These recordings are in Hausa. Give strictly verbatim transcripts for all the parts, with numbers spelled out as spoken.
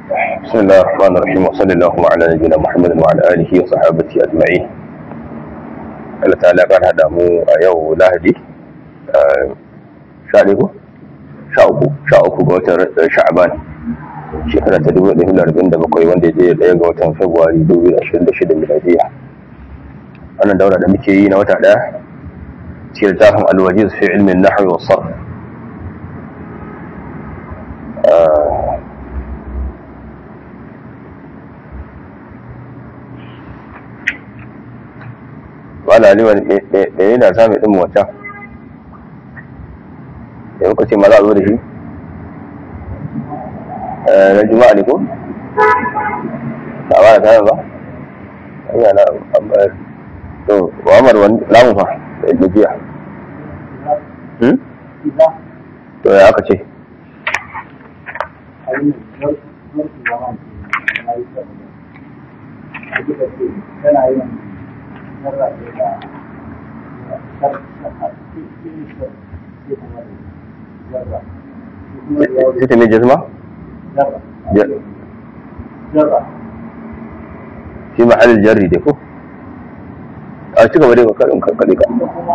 بسم الله الرحمن الرحيم وصلى الله على نبينا محمد وعلى اله وصحبه اجمعين. Allah ta'ala ya hada mu a yau Lahadi sha uku sha uku sha uku ga watan Sha'ban shekara ta dubu ɗaya da arba'in da bakwai wanda ya je ɗaya ga watan Fabrairu dubu da ashirin da shida miladiya. Wannan daura da muke yi na wata ɗaya cikin littafin Al-Wajiz fi ilmi an-nahwi wa sarf. wala aliwa da yana sami ɗin wata da muka ce ma za a zo da shi na juma'a ne ko? ba ba da kayan ba? hanyar na ambayar to wa'amar wani lamu fa da yadda jiya to ya aka ce ستة من جزمة في محل الجر ديكو أشتكى بديكو كلام كليكا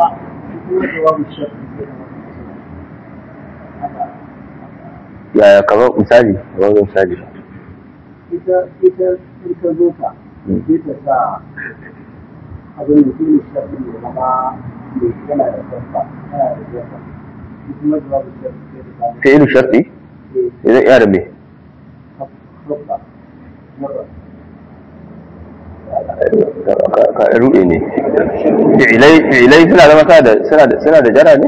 يا كمان مثالي كمان مثالي إذا إذا إذا زوجة إذا سا abin da shi ne shafi ne zama mai yana da shafa yana da shafa shi kuma jawabu shafi da samu fi'il shar'i idan ya rabe ka ruɗe ne fi'ilai fi'ilai suna zama suna da suna da jara ne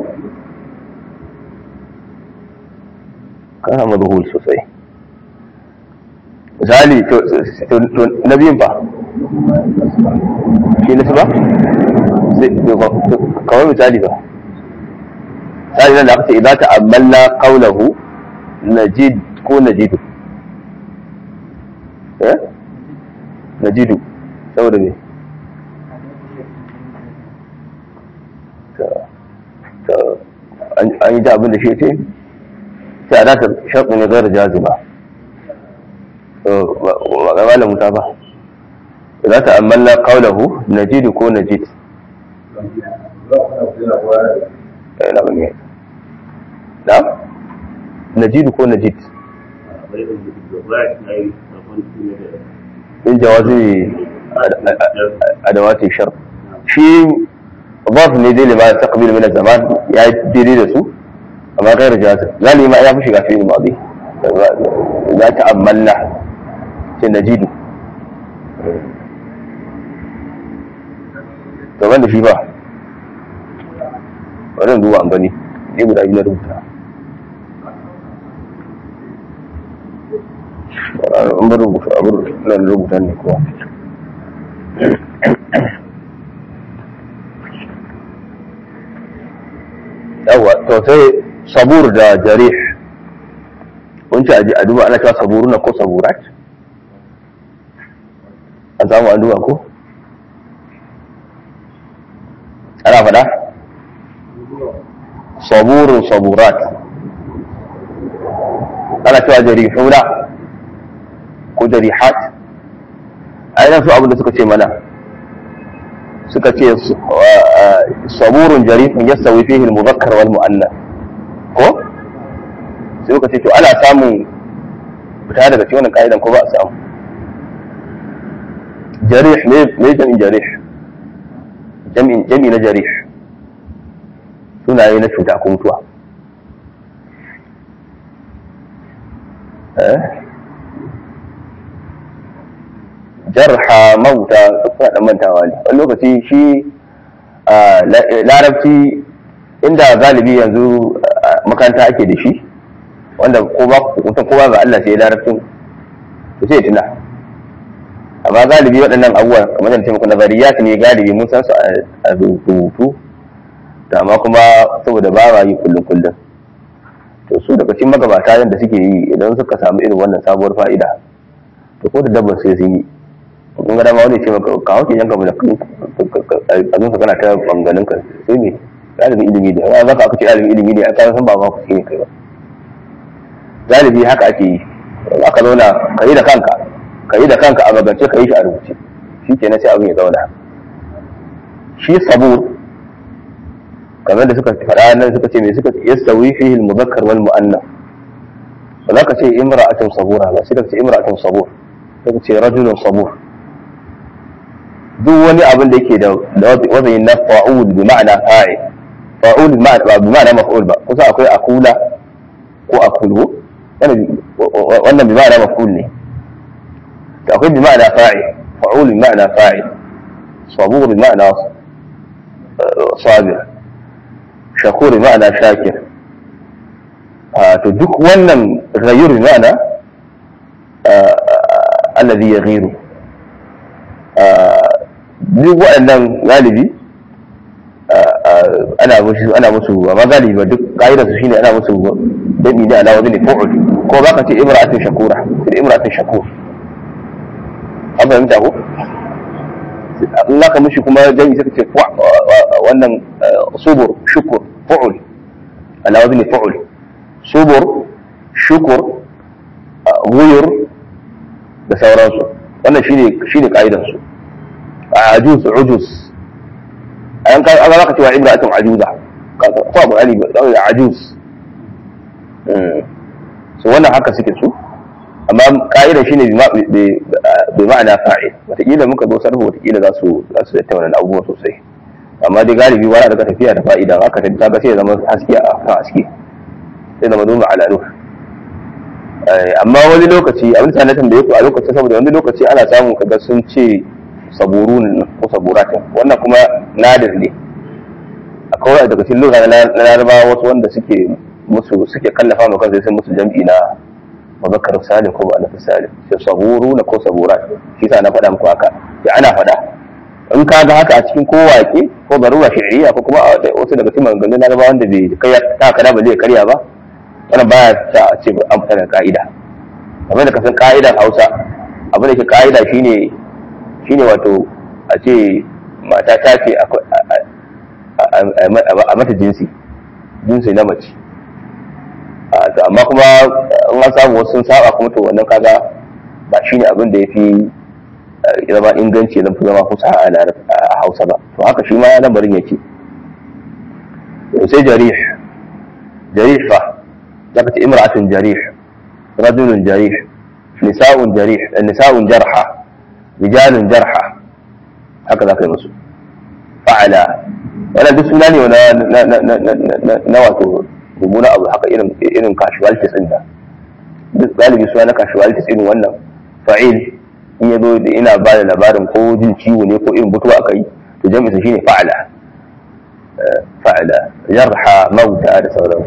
kana madhul sosai misali to na biyun ba shi nasu ba kawai misali ba misali nan da aka ce idan ta'ammalna qawlahu najid ko najidu eh najidu saboda me to an yi da abin da shi ce sai a data shaƙi ne zai jazima ba ga malamu ta ba إذا تأملنا قوله نجد كو نجد نعم نجد كو نجد من جواز أدوات الشرط شيء ضاف ندي لما تقبل من الزمان يعني دليل سوء أما غير جازم لا لي ما يعرفش في الماضي إذا تأملنا نجد gaban da shi ba wannan duba an gani ne guda biyu na rubuta an bar rubuta abin nan rubuta ne kuwa yawa to sai sabur da jarih wancan a duba ana cewa saburuna ko saburat an samu an duba ko ana faɗa saburun saburat ana cewa jarihuna ko jarihat a yana su abin da suka ce mana suka ce saburun jarihun ya sauyi fihin muzakkar wal mu'annas ko sai suka ce to ana samun fita daga cikin wannan ka'idan ko ba a samu jarih ne jami'in jarih jami'i na jarih sunaye na cuta ko mutuwa jarha mauta suna ɗan mantawa ne wani lokaci shi larabci inda galibi yanzu makaranta ake da shi wanda ko ba mutum ko ba ga Allah sai larabcin to sai tuna amma galibi waɗannan abubuwa kamar da taimako nazariyat ne galibi mun san su a rubutu da amma kuma saboda ba ma yi kullum kullum to su daga cikin magabata yadda suke yi idan suka samu irin wannan sabuwar fa'ida to ko da dabbar sai sun yi kun ga dama wani ce maka ka hauke yanka mu da a zuwa kana ta banganin ka sai ne ɗalibin ilimi ne ya zaka aka ce ɗalibin ilimi ne a kan san ba ma ku ce kai ba galibi haka ake yi aka zauna ka yi da kanka ka yi da kanka a magance ka yi shi a rubuce shi kenan sai abin ya zauna. Shi sabur kamar da suka faɗa nan suka ce me suka yastawi fihi al-mudhakkar wal mu'annath, ba za ka ce imra'atun sabura ba sai ka ce imra'atun sabur, sai ka ce rajulun sabur. duk wani abin da yake da wazani na fa'ul bi ma'ana fa'il, fa'ul bi ma'ana maf'ul ba, kusa akwai akula ko akulu wannan bi ma'ana maf'ul ne, da akwai bi ma'ana fa'il, fa'ul bi ma'ana fa'il, sabur bi ma'ana sabir, shakur bi ma'ana shakir. to duk wannan ghayur bi ma'ana alladhi yaghiru. duk waɗannan galibi ana musu ana musu ba galibi ba, duk ka'idar su shine ana musu dabi ne ala wazni fu'ul, ko baka ce imra'atun shakura sai imra'atun shakur. an fahimta ko in zaka mishi kuma jami'i sai ka ce wannan subur shukur fu'ul ala wazni fu'ul, subur shukur ghuyur da sauransu. wannan shine shine ka'idar su. ajuz ujuz an ka an zaka cewa imra'atun ajuza ko abu ali ba ajuz. so wannan haka suke su, amma ka'idar shine bi ma'ana fa'il. wataƙila muka zo sarhu wataƙila za su za su tattauna abubuwa sosai, amma dai galibi wani daga tafiya da fa'ida haka ta ga sai ya zama haske a kan haske, sai zama duma ala nur. amma wani lokaci abin da na tambaye ku a lokacin, saboda wani lokaci ana samun kaga sun ce saburun ko saburatin, wannan kuma nadir ne. akwai daga cikin lura na larabawa wasu wanda suke musu suke kallafa ma kansu sai musu jam'i na muzakkar salim ko ba na salim, sai saburuna ko saburat. shi sa na faɗa muku haka, sai ana faɗa in ka ga haka a cikin ko waƙe ko barura shi'riya ko kuma wasu daga cikin maganganun larabawa wanda bai kai ta kada ba zai karya ba, wannan baya ta ce an fita da ka'ida. kamar da kasan ka'idar Hausa, abin da ke ka'ida shine shine wato a ce mata ta ce a mata jinsi jinsi na mace, amma kuma in an samu wasu sun saba kuma to wannan kaga ba shine abin da yafi zama inganci zan fi zama kusa a Hausa ba. to haka shi ma lamarin yake. sai jarih jarih fa zaka ce imra'atun jarih, rajulun jarih, nisa'un jarih, nisa'un jarha, rijalun jarha, haka za ka yi musu. fa'ala wannan duk suna ne na wato mummuna abu, haka irin irin casualties din da duk galibi suna na casualties irin wannan. fa'il in yazo da ina ba da labarin ko jin ciwo ne ko irin mutuwa aka yi, to jami'in shine fa'ala. fa'ala jarha mauta da sauransu.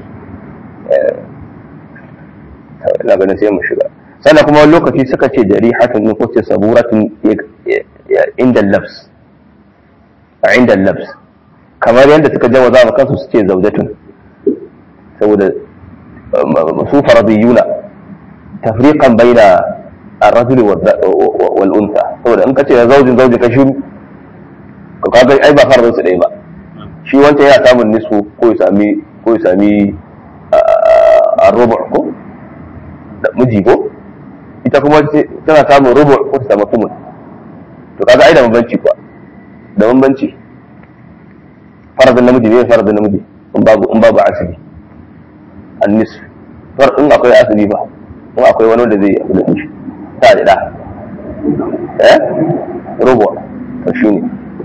ina ganin sai mu shiga. sannan kuma wani lokaci suka ce jarihatun ne ko ce saburatun inda labs a inda labs, kamar yadda suka jawaza ma kansu su ce zaujatun, saboda su faradiyuna tafriqan baina ar-rajuli wal unsa, saboda in ka ce zaujin zauji ka shiru ka kaga ai ba faradin su dai ba. shi wancan yana samun nisfu ko ya sami ko ya sami ar-rubu' ko da miji ko, ita kuma tana samun rubu ko ta samu kumun. to kaga ai da bambanci kuwa, da bambanci. faradin namiji ne faradin namiji in babu in babu asibi annis far in akwai asibi ba, in akwai wani wanda zai yi da shi ta da eh rubu to shine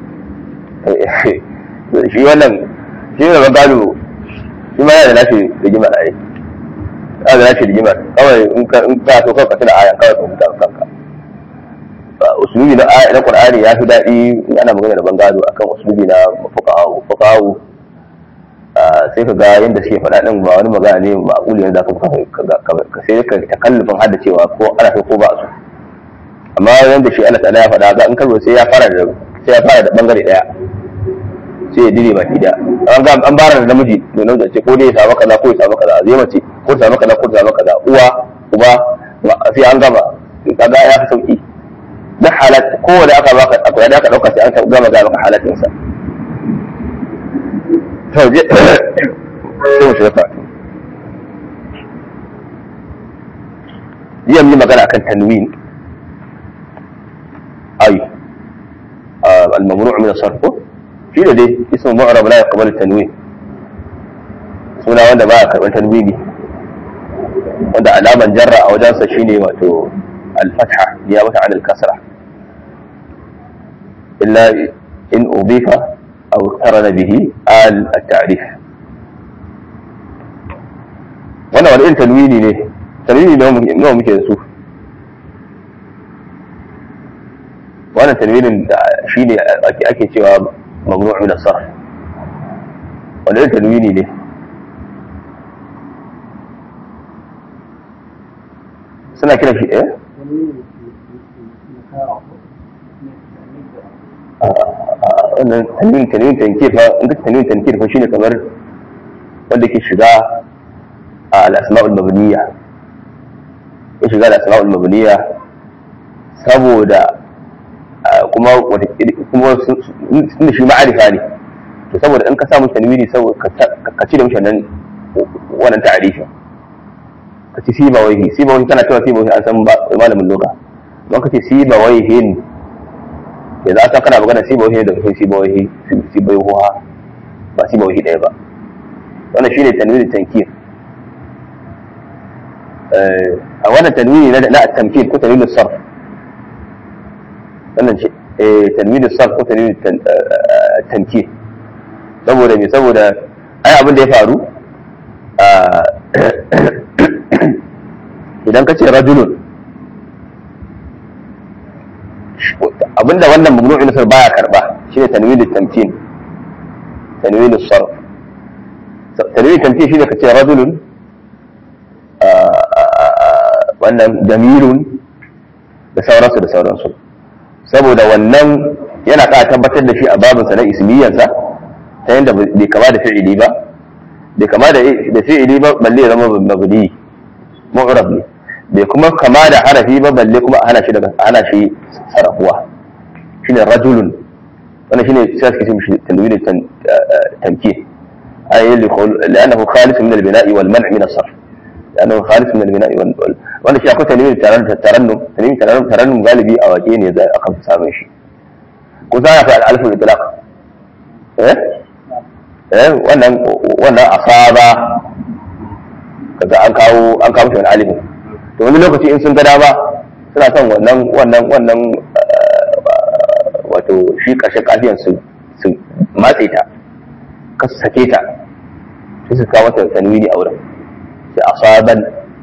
shi wannan shi ne magana shi ma yana da nashi rigimar ai yana da nashi rigimar kawai in ka in ka so ka tuna ayan kawai ka huta kanka. usulubi na na Qur'ani ya fi daɗi in ana magana da bangado akan usulubi na fuqaha fuqaha sai ka ga yanda suke faɗa din ba wani magana ne ma'quli yanda ka ka sai ka takallufin hada cewa ko ana so ko ba su. amma yanda shi Allah ta'ala ya faɗa ga in kallo sai ya fara da sai ya fara da bangare daya sai ya dire baki da an ga an bara da namiji to nan da ce ko dai ya samu kaza ko ya samu kaza zai mace ko ta samu kaza ko ta samu kaza uwa uba sai an gaba kaga ya fi sauki. da halat kowane aka baka akwai da aka dauka sai an gama ga maka halatin sa. to je sai mu shiga jiya mun yi magana akan tanwin ay al-mamnu' min as-sarf shi da dai ismu mu'rab la yaqbalu tanwin suna wanda ba a karɓar tanwini wanda alaman jarra a wajensa shine wato al-fatha ya mata an al-kasra illa in udifa aw qarana bihi al-ta'rif wannan wani tanwini ne tanwini ne muke da su wannan tanwinin da shine ake ake cewa mamnu' min as-sarf wannan tanwini ne suna kira shi eh wannan tanwin tanwin tankir fa in ka tanwin tankir fa shine kamar wanda ke shiga a al-asma'ul mabniya ya shiga al-asma'ul mabniya saboda kuma wata kuma tunda shi ma'arifa ne to saboda in ka samu tanwini saboda ka ci da mishi nan wannan ta'arifin ka ci siba waihi siba waihi kana cewa siba waihi an san malamin lugha don ka ce siba waihin ya za ka kana magana siba waihi da kashin siba waihi siba waihuwa ba siba waihi ɗaya ba wannan shine tanwini tankir a wannan tanwini na at-tamkin ko tanwini sarf wannan ce tanwini sarf ko tanwini tankir saboda me saboda ai abin da ya faru idan ka ce rajulun abinda wannan mamnu'in nasar baya karba shine tanwin tamkin tanwin sarf tanwin tamkin shine ka ce rajulun wannan jamilun da sauransu da sauransu saboda wannan yana ka tabbatar da shi a babinsa na ismiyansa ta yadda bai kama da fi'ili ba bai kama da fi'ili ba balle zama mabni mu'rab ne bai kuma kama da harafi ba balle kuma a hana shi daga hana shi sarafuwa shine rajulun wannan shine sai suke mishi tanwin tamkin ay li'annahu khalis min al-bina'i wal man' min as-sarf li'annahu khalis min al-bina'i wal wannan shi akwai tanwin tarannum tanwin tarannum tarannum galibi a waje ne za aka fi samun shi ko za ka al-alf al-itlaq eh eh wannan wannan asaba kaga an kawo an kawo shi wani alifin to wani lokaci in sun ga dama suna son wannan wannan wannan wato shi ƙarshen kafiyan su su matse ta ka su sake ta sai su kawo mata tanwini a wurin sai asaban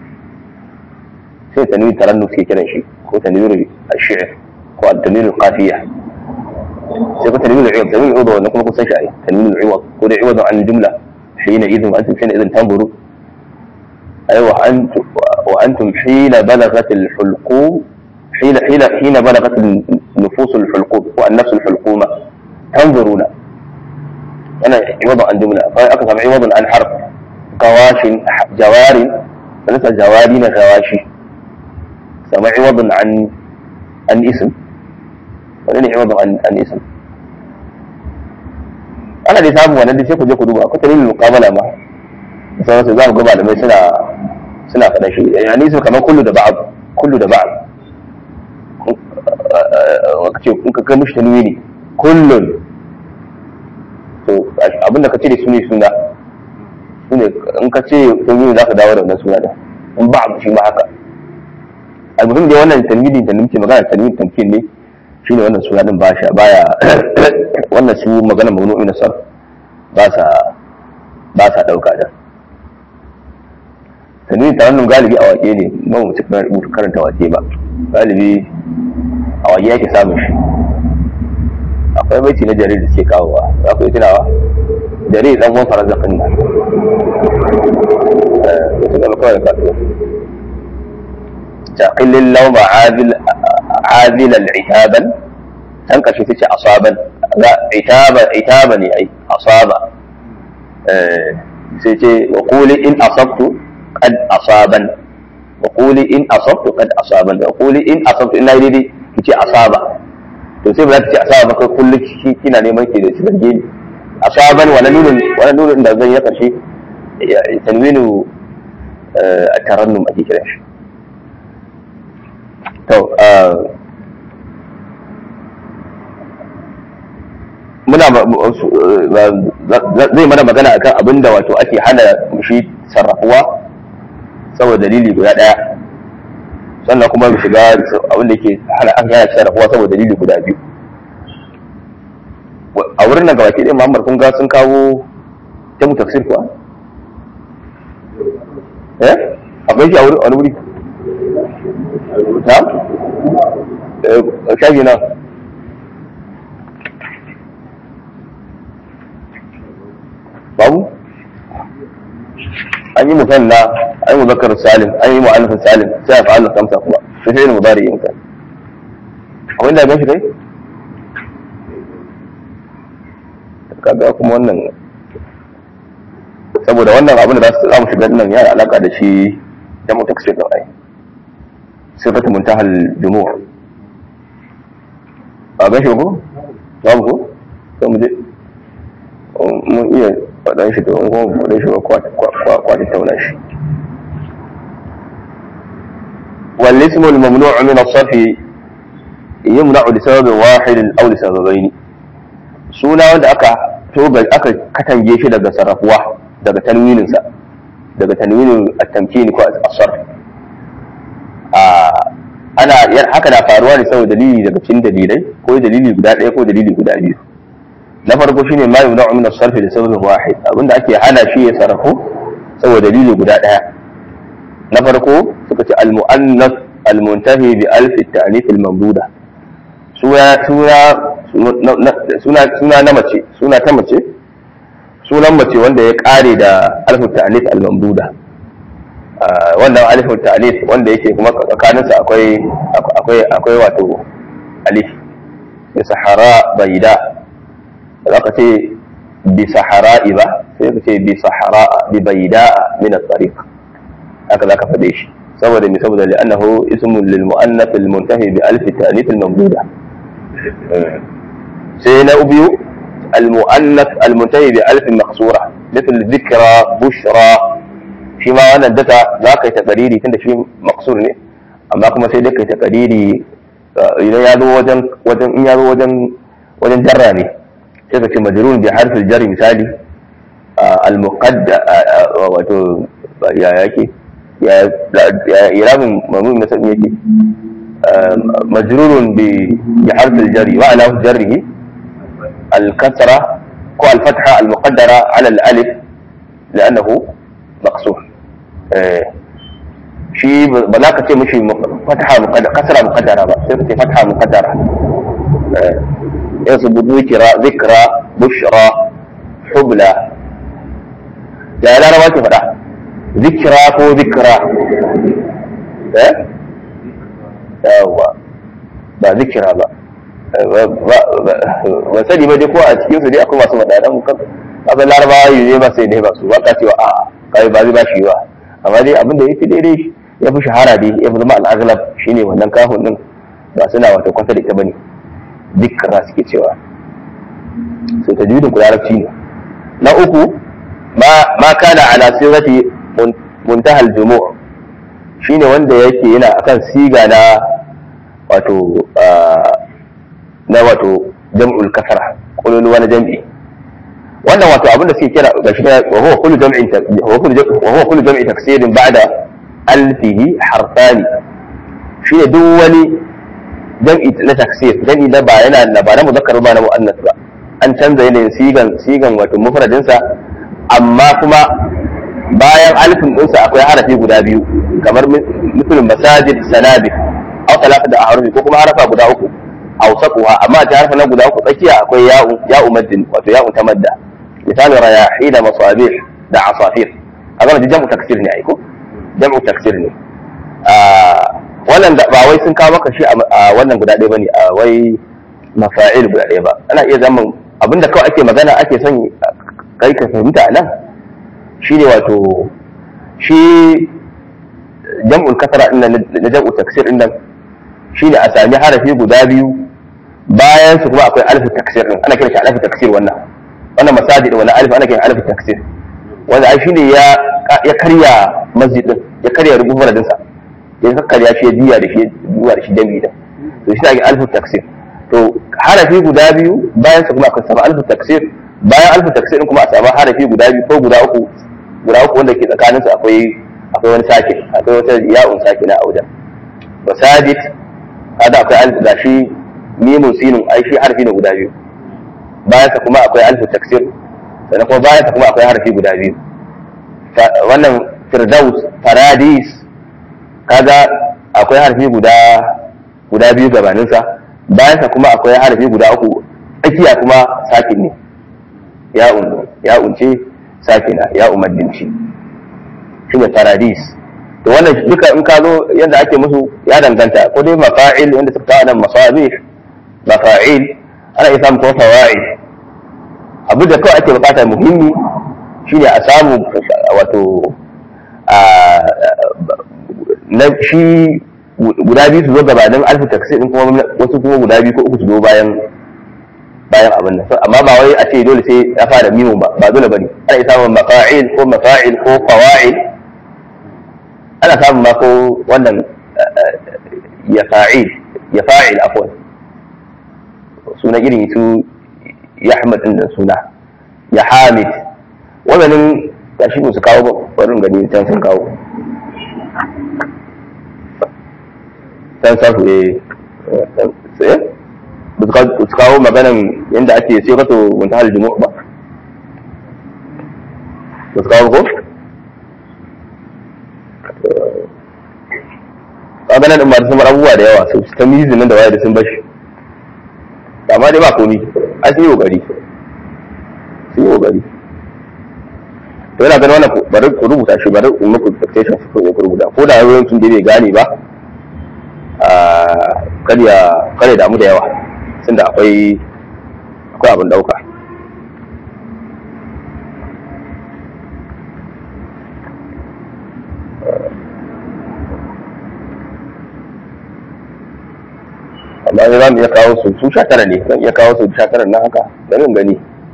sai tanwini tarannu suke kiran shi ko tanwini ash-shi'r ko tanwini al-qafiya sai ko tanwini al-iwad tanwini al-iwad wannan kuma kusan shi ai tanwini al-iwad ko da iwad an jumla hina idhin antum hina idhin tanzuru أيوة وأنتم وأنتم حين بلغت الحلقوم حين حين حين بلغت النفوس الحلقوم والنفس الحلقومة تنظرون أنا عوض عن جملة فأكثر عوض عن حرف قواش جوار فليس جوارين غواشي سمع عوض عن عن اسم ولن عوض عن عن اسم أنا اللي سامو أنا اللي سيكون جاكو دوبا كنت لين المقابلة معه sai za ku ga malamai suna suna faɗa shi yani su kamar kullu da ba'd kullu da ba'd kace kun ka kai mishi tanwini kullun to abinda ka ce da sune suna sune in ka ce tanwini za ka dawo da wannan suna da in ba'd shi ma haka almuhim da wannan tanwini da muke magana tanwini tamkin ne shine wannan suna din ba sha baya wannan su magana mamnu'in sarf ba sa ba sa dauka da tanwin tarannum galibi a wake ne ba mu cikin rubutu karanta wake ba galibi a wake yake samun shi akwai baiti na jarir da ke kawowa za ku yi tunawa jarir dan wani farazafin nan eh su ga kawai ka to taqillil lawma adil adil al-itaban san kashi tace asaban la itaba itaba ne ai asaba eh sai ce wa quli in asabtu قد أصابا وقولي إن أصبت قد أصابا وقولي إن أصبت إن يريد كي أصابا تسيب لا تي أصابا كل شيء كنا نيمان كي تسجيل أصابا ولا نون ولا نون إن زي يقر شيء تنوين الترنم أكيد كلاش to muna zai mana magana akan abin da wato ake hana shi sarrafuwa saboda dalili guda daya, sannan kuma mu shiga abin da ke hana an hana sarrafuwa saboda dalili guda biyu. A wurin nan gabaki ɗaya Muhammad kun ga sun kawo jamu tafsir kuwa eh akwai shi a wurin wani wuri ta eh shafi na babu an yi musanna an yi muzakkar salim an yi mu'annaf salim sai a fa'ala kamsa kuma sai sai mudari yin ka abin da gashi kai kaga kuma wannan saboda wannan abin da za mu shiga nan yana alaka da shi jamu taksir da ai sifatu muntahal jumu'a a gashi ko babu ko sai mu je mun iya faɗan shi domin kuma faɗin shi ba kwata tauna shi. والاسم الممنوع من الصرف يمنع لسبب واحد أو لسببين. suna wanda aka toga aka katange shi daga sarrafuwa daga tanwininsa daga tanwinin at-tamkin ko as-sarf ana haka da faruwa ne saboda dalili daga cikin dalilai ko dalili guda ɗaya ko dalili guda biyu. Na farko shine ma yumna'u min as-sarf li sababin wahid, abinda ake hana shi ya sarrafu saboda dalili guda daya. Na farko suka ce al-mu'annas al-muntahi bi alf at-ta'nif al-mamduda, suna suna suna suna na mace suna ta mace sunan mace wanda ya kare da alf at-ta'nif al-mamduda. Wannan alif at-ta'nif wanda yake kuma tsakaninsa akwai akwai akwai wato alif ya sahara bayda, za ka ce bi sahara'i ba sai ka ce bi sahara'a bi bayda'a min at-tariq, haka za ka faɗe shi saboda mi saboda li'annahu ismun lil mu'annath al muntahi bi alf ta'nith al mamduda. sai na biyu al mu'annath al muntahi bi alf maqsura mithl dhikra bushra, shi ma wannan data za ka yi taqdiri tunda shi maqsur ne amma kuma sai dai ka yi taqdiri idan ya zo wajen wajen in ya zo wajen wajen jarra ne sai ka ce majrun bi harfil jar misali al-muqaddar wato ya yake ya irabin mamun misal yake majrurun bi bi harfil jar wa ala jarrihi al-kasra ko al-fatha al-muqaddara ala al-alif لانه مقصور. shi ba za ka ce mishi fatha muqaddara kasra muqaddara ba sai ka ce fatha muqaddara. ينصب ذكرى ذكرى بشرى حبلى يا لا رواه فدا ذكرى كو ذكرى eh yawa ba zikira ba ba sani ba dai ko a cikin su dai akwai masu madadan kaga larabawa yi ne ba sai dai ba su ba ka cewa a kai ba zai ba shi ba, amma dai abinda yafi daidai ya fi shahara dai ya fi zama al-aghlab shine wannan kafin din ba suna wata kwanta da ita bane zikra suke cewa so tajwidin ku larabci ne. Na uku ma ma kana ala sirati muntaha al-jumu' shine wanda yake yana akan siga na wato na wato jam'ul kasra kullu wani jam'i, wannan wato abinda suke kira gashi wa huwa kullu jam'in wa huwa kullu jam'i taksirin ba'da alfihi harfani, shine duk wani jam'i na taksir jam'i da ba yana da ba na muzakkar ba na muannas ba, an canza yanayin sigan sigan wato mufradin sa amma kuma bayan alifin din sa akwai harafi guda biyu kamar misalin masajid sanabi aw talata da ahrufi ko kuma harafa guda uku awsaquha, amma ta harfa na guda uku tsakiya akwai ya'u ya'u maddin wato ya'u tamadda, misali rayahin masabih da asafir, haka da jam'u taksir ne ai ko jam'u taksir ne. wannan ba wai sun kawo maka shi a wannan guda ɗaya bane, a wai mafa'il guda ɗaya ba, ana iya zaman abinda kawai ake magana ake son kai ka fahimta a nan shine wato shi jam'ul kasra din nan da jam'u taksir din nan shine a sami harafi guda biyu bayan su kuma akwai alif taksir din, ana kiran shi alif taksir. wannan wannan masajid wannan alif ana kiran alif taksir, wanda ai shine ya ya karya masjid din ya karya rubutun sa ya kakkarya shi ya juya da shi juya da shi dami da to shi ake alfu taksir to harafi guda biyu bayan sa kuma akan samu alfu taksir bayan alfu taksir kuma a samu harafi guda biyu ko guda uku guda uku wanda ke tsakanin su akwai akwai wani sakin akwai wata ya'un sakina a wajen wasajid hada akwai alfu gashi mimun sinun ai shi harafi ne guda biyu bayan sa kuma akwai alfu taksir sannan kuma bayan sa kuma akwai harafi guda biyu wannan firdaus paradis kaga akwai harafi guda guda biyu gabanin sa bayan sa kuma akwai harafi guda uku tsakiya kuma sakin ne ya'un ya'un ce sakina ya'un maddin ce shine paradis to wannan duka in ka zo yadda ake musu ya danganta ko dai mafa'il yanda suka kawo nan masabih mafa'il ana iya samun kuma fawa'il abu da kawai ake bukata muhimmi shine a samu wato na shi guda biyu su zo gabanin alfu taksir din kuma wasu kuma guda biyu ko uku su zo bayan bayan abin nan amma ba wai a ce dole sai ya fara mimu ba ba dole bane ana iya samun mafa'il ko mafa'il ko fawa'il ana samun ma ko wannan ya fa'il ya fa'il afwan suna irin su ya Ahmad din da suna ya Hamid wannan gashi ba su kawo ba barin gani can sun kawo can sarfu eh sai ba su kawo maganan yadda ake sai kato wanta hal jumu ba ba su kawo ko maganan din ba da sun abubuwa da yawa su ta mizin nan da waye da sun bashi amma dai ba komi a sun yi kokari sun yi kokari to yana ganin wannan bari ku rubuta shi bari in muku expectation ku ku rubuta ko da yawancin da bai gane ba a kada kada damu da yawa tunda akwai akwai abin dauka amma ne za mu iya kawo su su shakara ne zan iya kawo su shakara na haka ganin gani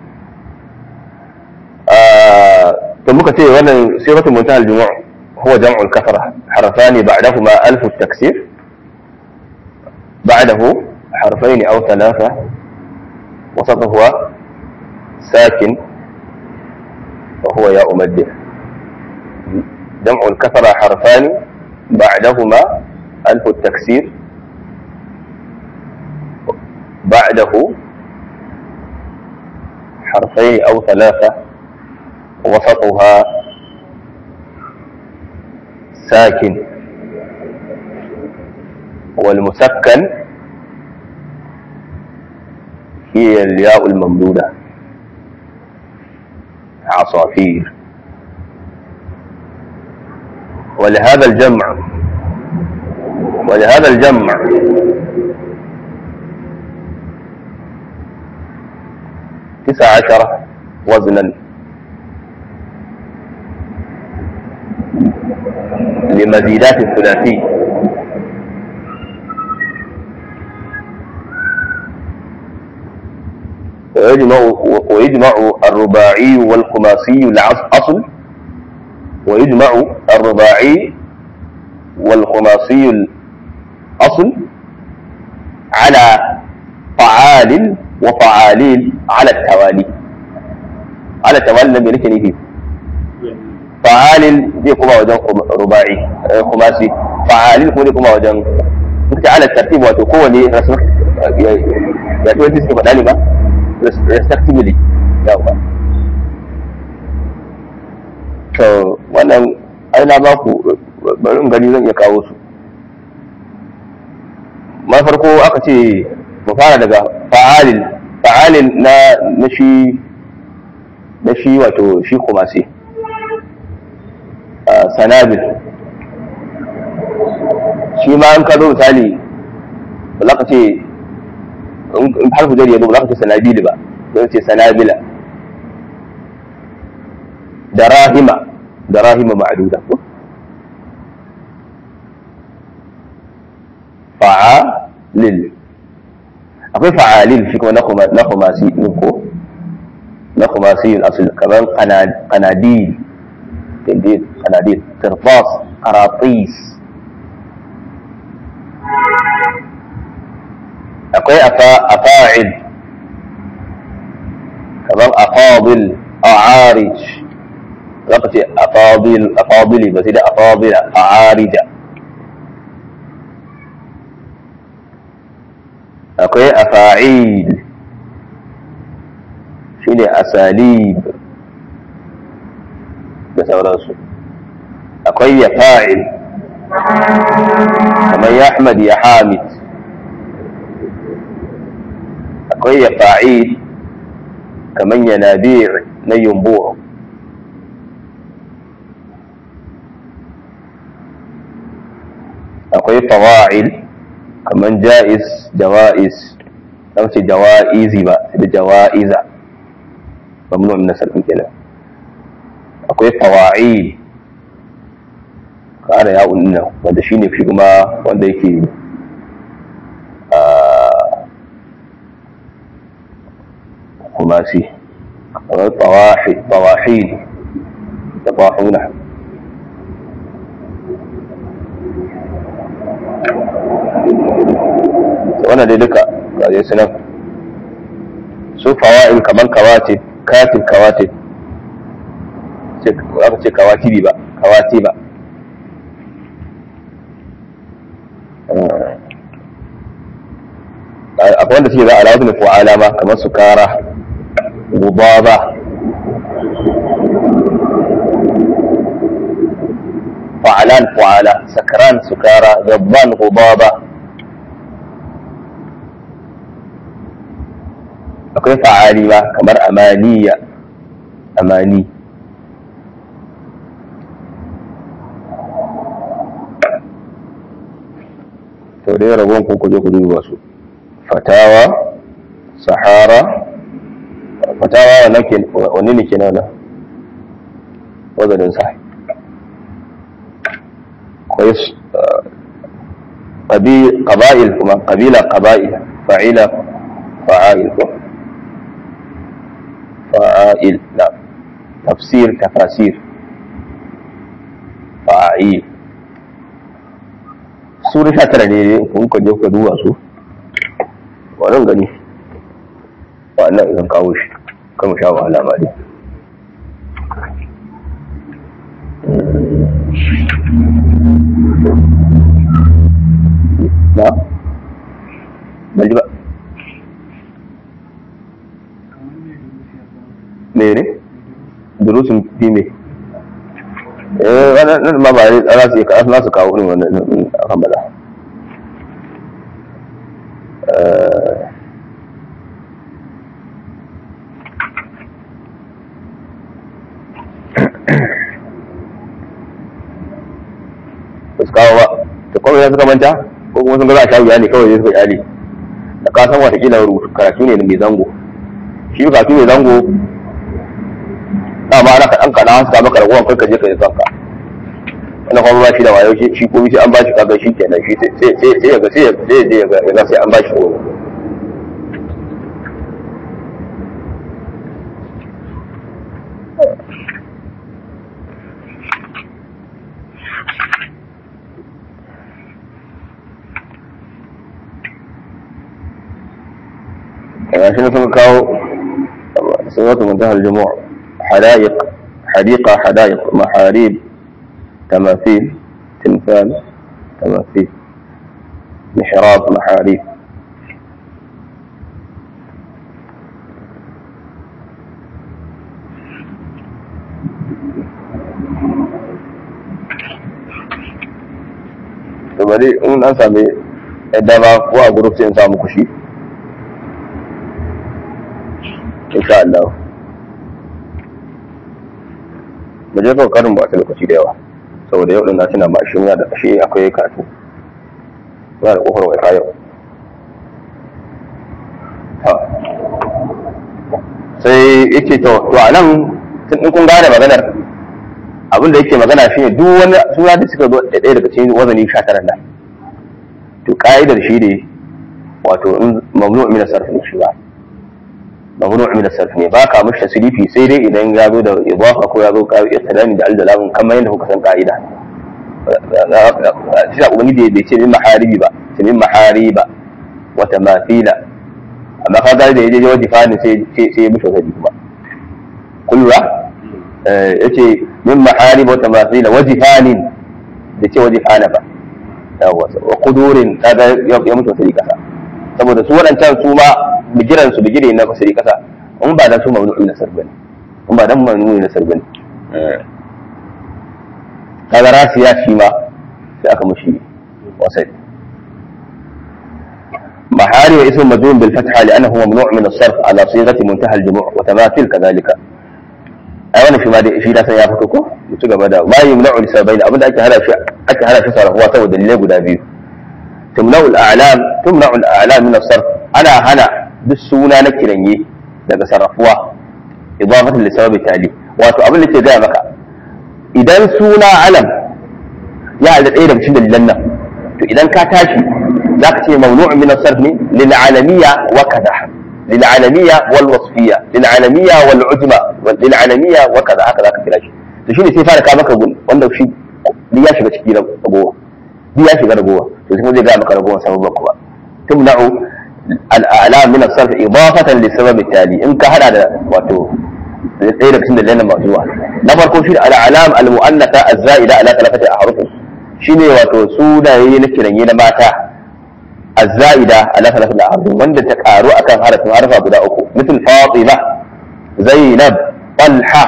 to muka ce wannan siratu muntaha al-jumu'a huwa jam'u al-kasra harfani ba'dahuma alf at-taksir ba'dahu harfayn aw thalatha wasatuhu sakin wa huwa ya umadd jam'u al-kasra harfani ba'dahuma alf at-taksir بعده حرفين أو ثلاثة وسطها ساكن والمسكن هي الياء الممدودة عصافير ولهذا الجمع ولهذا الجمع تسع عشر وزنا لمزيدات الثلاثي ويجمع, ويجمع الرباعي والخماسي الأصل ويجمع الرباعي والخماسي الأصل على فعال وفعاليل على التوالي على التوالي لم يلك فيه فعاليل دي كما وجن رباعي خماسي فعاليل كما دي كما وجن انت على الترتيب وتقوى لي رسمك يا تو انت كما دالي با respectively yawa to wannan ai na ba ku bari in gani zan iya kawo su ma farko aka ce mu fara daga fa'alil fa'alil na na shi na shi wato shi kuma sai sanabil shi ma an ka zo misali ba za ka ce in harfu jari ya zo ba za ka ce sanabili ba zai ce sanabila darahima darahima ma'aduda fa'alil akwai fa'alil shi kuma na khumasi din ko na khumasi al-asl kaman qanadil tindid qanadil tirfas qaratis akwai afa'il kamar afadil a'arij za ka ce afadil afadili ba sai da afadila a'arija akwai afa'il shine asalib da sauransu akwai ya fa'il kamar ya ahmad ya hamid akwai ya fa'il kamar ya nabi' na yumbu akwai fawa'il kamar ja'iz jawa'iz dan ce jawa'izi ba da jawa'iza mamnu min nasr kenan akwai fawa'il ƙara yawon nan wanda shi ne fi kuma wanda yake kumasi kamar tawahi da tawahuna wannan dai duka gaje su nan su fawa'il kamar kawatib katib kawatib aka ce kawatibi ba kawati ba akwai wanda suke za a lafi nufu alama kamar su kara gubaba fa'alan fu'ala sakran sukara gabban gubaba akwai fa'ali ba kamar amaniya amani to dai rabon ku kuje ku duba su fatawa sahara fatawa wannan ke wani ne ke nan wazanin sa akwai qaba'il kuma qabila qaba'il fa'ila fa'il fa'il na tafsir tafasir fa'il sura sha tara ne kun ka je ka duba su wannan gani wannan idan kawo shi kan sha wahala ba dai na bali ba ne ne durusun dime eh wannan ma ba za su ka za su kawo irin wannan akan bala eh su kawo ba to kuma ya suka manta ko kuma sun ga za a shawo ne kawai suka yali da ka san wata kila karatu ne mai zango shi karatu mai zango ba ana kaɗan kaɗan suka maka ragowar kai ka je ka yi kanka wanda kuma ba shi da wayo shi ko sai an ba shi kaga shi kenan shi sai sai ya ga sai ya je ya ga sai an ba shi ko shi ne suka kawo sunatu muntahal jumu'a حدائق حديقة حدائق محاريب تماثيل تمثال تماثيل محراب محاريب ثم دي ان an sami dama ko a group sai in samu kushi insha Allah da je kawai karin ba ta lokaci da yawa saboda yau din na tuna ba shi muna da kashe akwai katu muna da kofar wai kayo sai yake to to a nan tun kun gane maganar abin da yake magana shine duk wani suna da suka zo da ɗaya daga cikin wazani sha tara nan to ka'idar shi ne wato in mamnu min sarf ne shi ba mamnu min sarf ne ba ka mishi tasrifi sai dai idan ya zo da idafa ko ya zo ka ya tadani da al-dalam kamar yadda kuka san ka'ida shi da ubangiji bai ce min maharibi ba ce min mahariba wa tamathila amma ka ga da yaje wajifanin sai sai mushi wata kuma kullu eh yace min maharib wa tamathila wajifanin da ce wajifana ba yawa wa qudurin kaga ya mushi wata kasa saboda su wadancan su ma bigiran su bigire na kasari kasa in ba da su mamnu'in nasar bane in ba dan mamnu'in nasar bane kaga rasiya shi ma sai aka mushi wasai محاري واسم مجرور بالفتحة لأنه ممنوع من الصرف على صيغة منتهى الجموع وتماثل كذلك أولا في مادة في ناس يافتكو يتوقع بدا ما يمنع لسببين أبدا أكي هلا شيء أكي هلا شيء صار هو تو دليل قد أبيه تمنع الأعلام تمنع الأعلام من الصرف أنا هنا بالسونا نكرني لك صرفوها إضافة للسبب التالي وأتقبل لك ذا مكا إذا سونا علم يعني إيه لك شد الجنة إذا كاتاشي ذاك ممنوع من الصرف للعالمية وكذا للعالمية والوصفية للعالمية والعجمة للعالمية وكذا هكذا كذا شيء تشيني sai fara ka maka gun wanda shi ya shiga ciki ragowa ya shiga ragowa to sai zai ga maka ragowa sababin kuwa tumna'u al-a'lam min as-sarf idafatan li-sabab at-tali in ka hada da wato sai da cikin dalilan mazuwa na farko shi al-a'lam al-mu'annatha az-za'ida ala thalathati ahruf shine wato sunaye na kiranye na mata الزائدة على ثلاثة الأحرف وند تكارو أكان حرف حرف أبو داؤكو مثل فاطمة زينب طلحة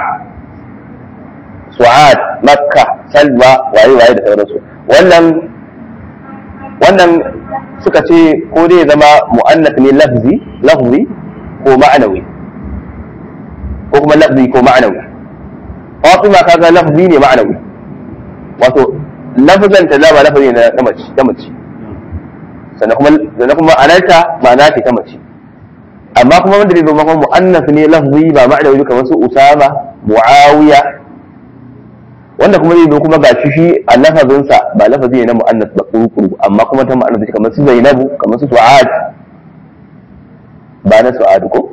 سعاد مكة سلمى وأي وأي ده رسول ولن ولن سكتي كودي زما مؤنث من لفظي لفظي هو معنوي هو لفظي هو معنوي فاطمة كذا لفظي معنوي وتو لفظا تزاب لفظي نمج نمج sannan kuma sannan kuma ma'anarta ma'ana ce ta mace amma kuma wanda bai zo maka mu'annas ne lafzi ba ma'ana wani kamar su Usama Muawiya wanda kuma zai zo kuma gashi shi a lafazin sa ba lafazi ne na mu'annas ba kurkuru amma kuma ta ma'ana ce kamar su Zainabu kamar su Su'ad ba na Su'ad ko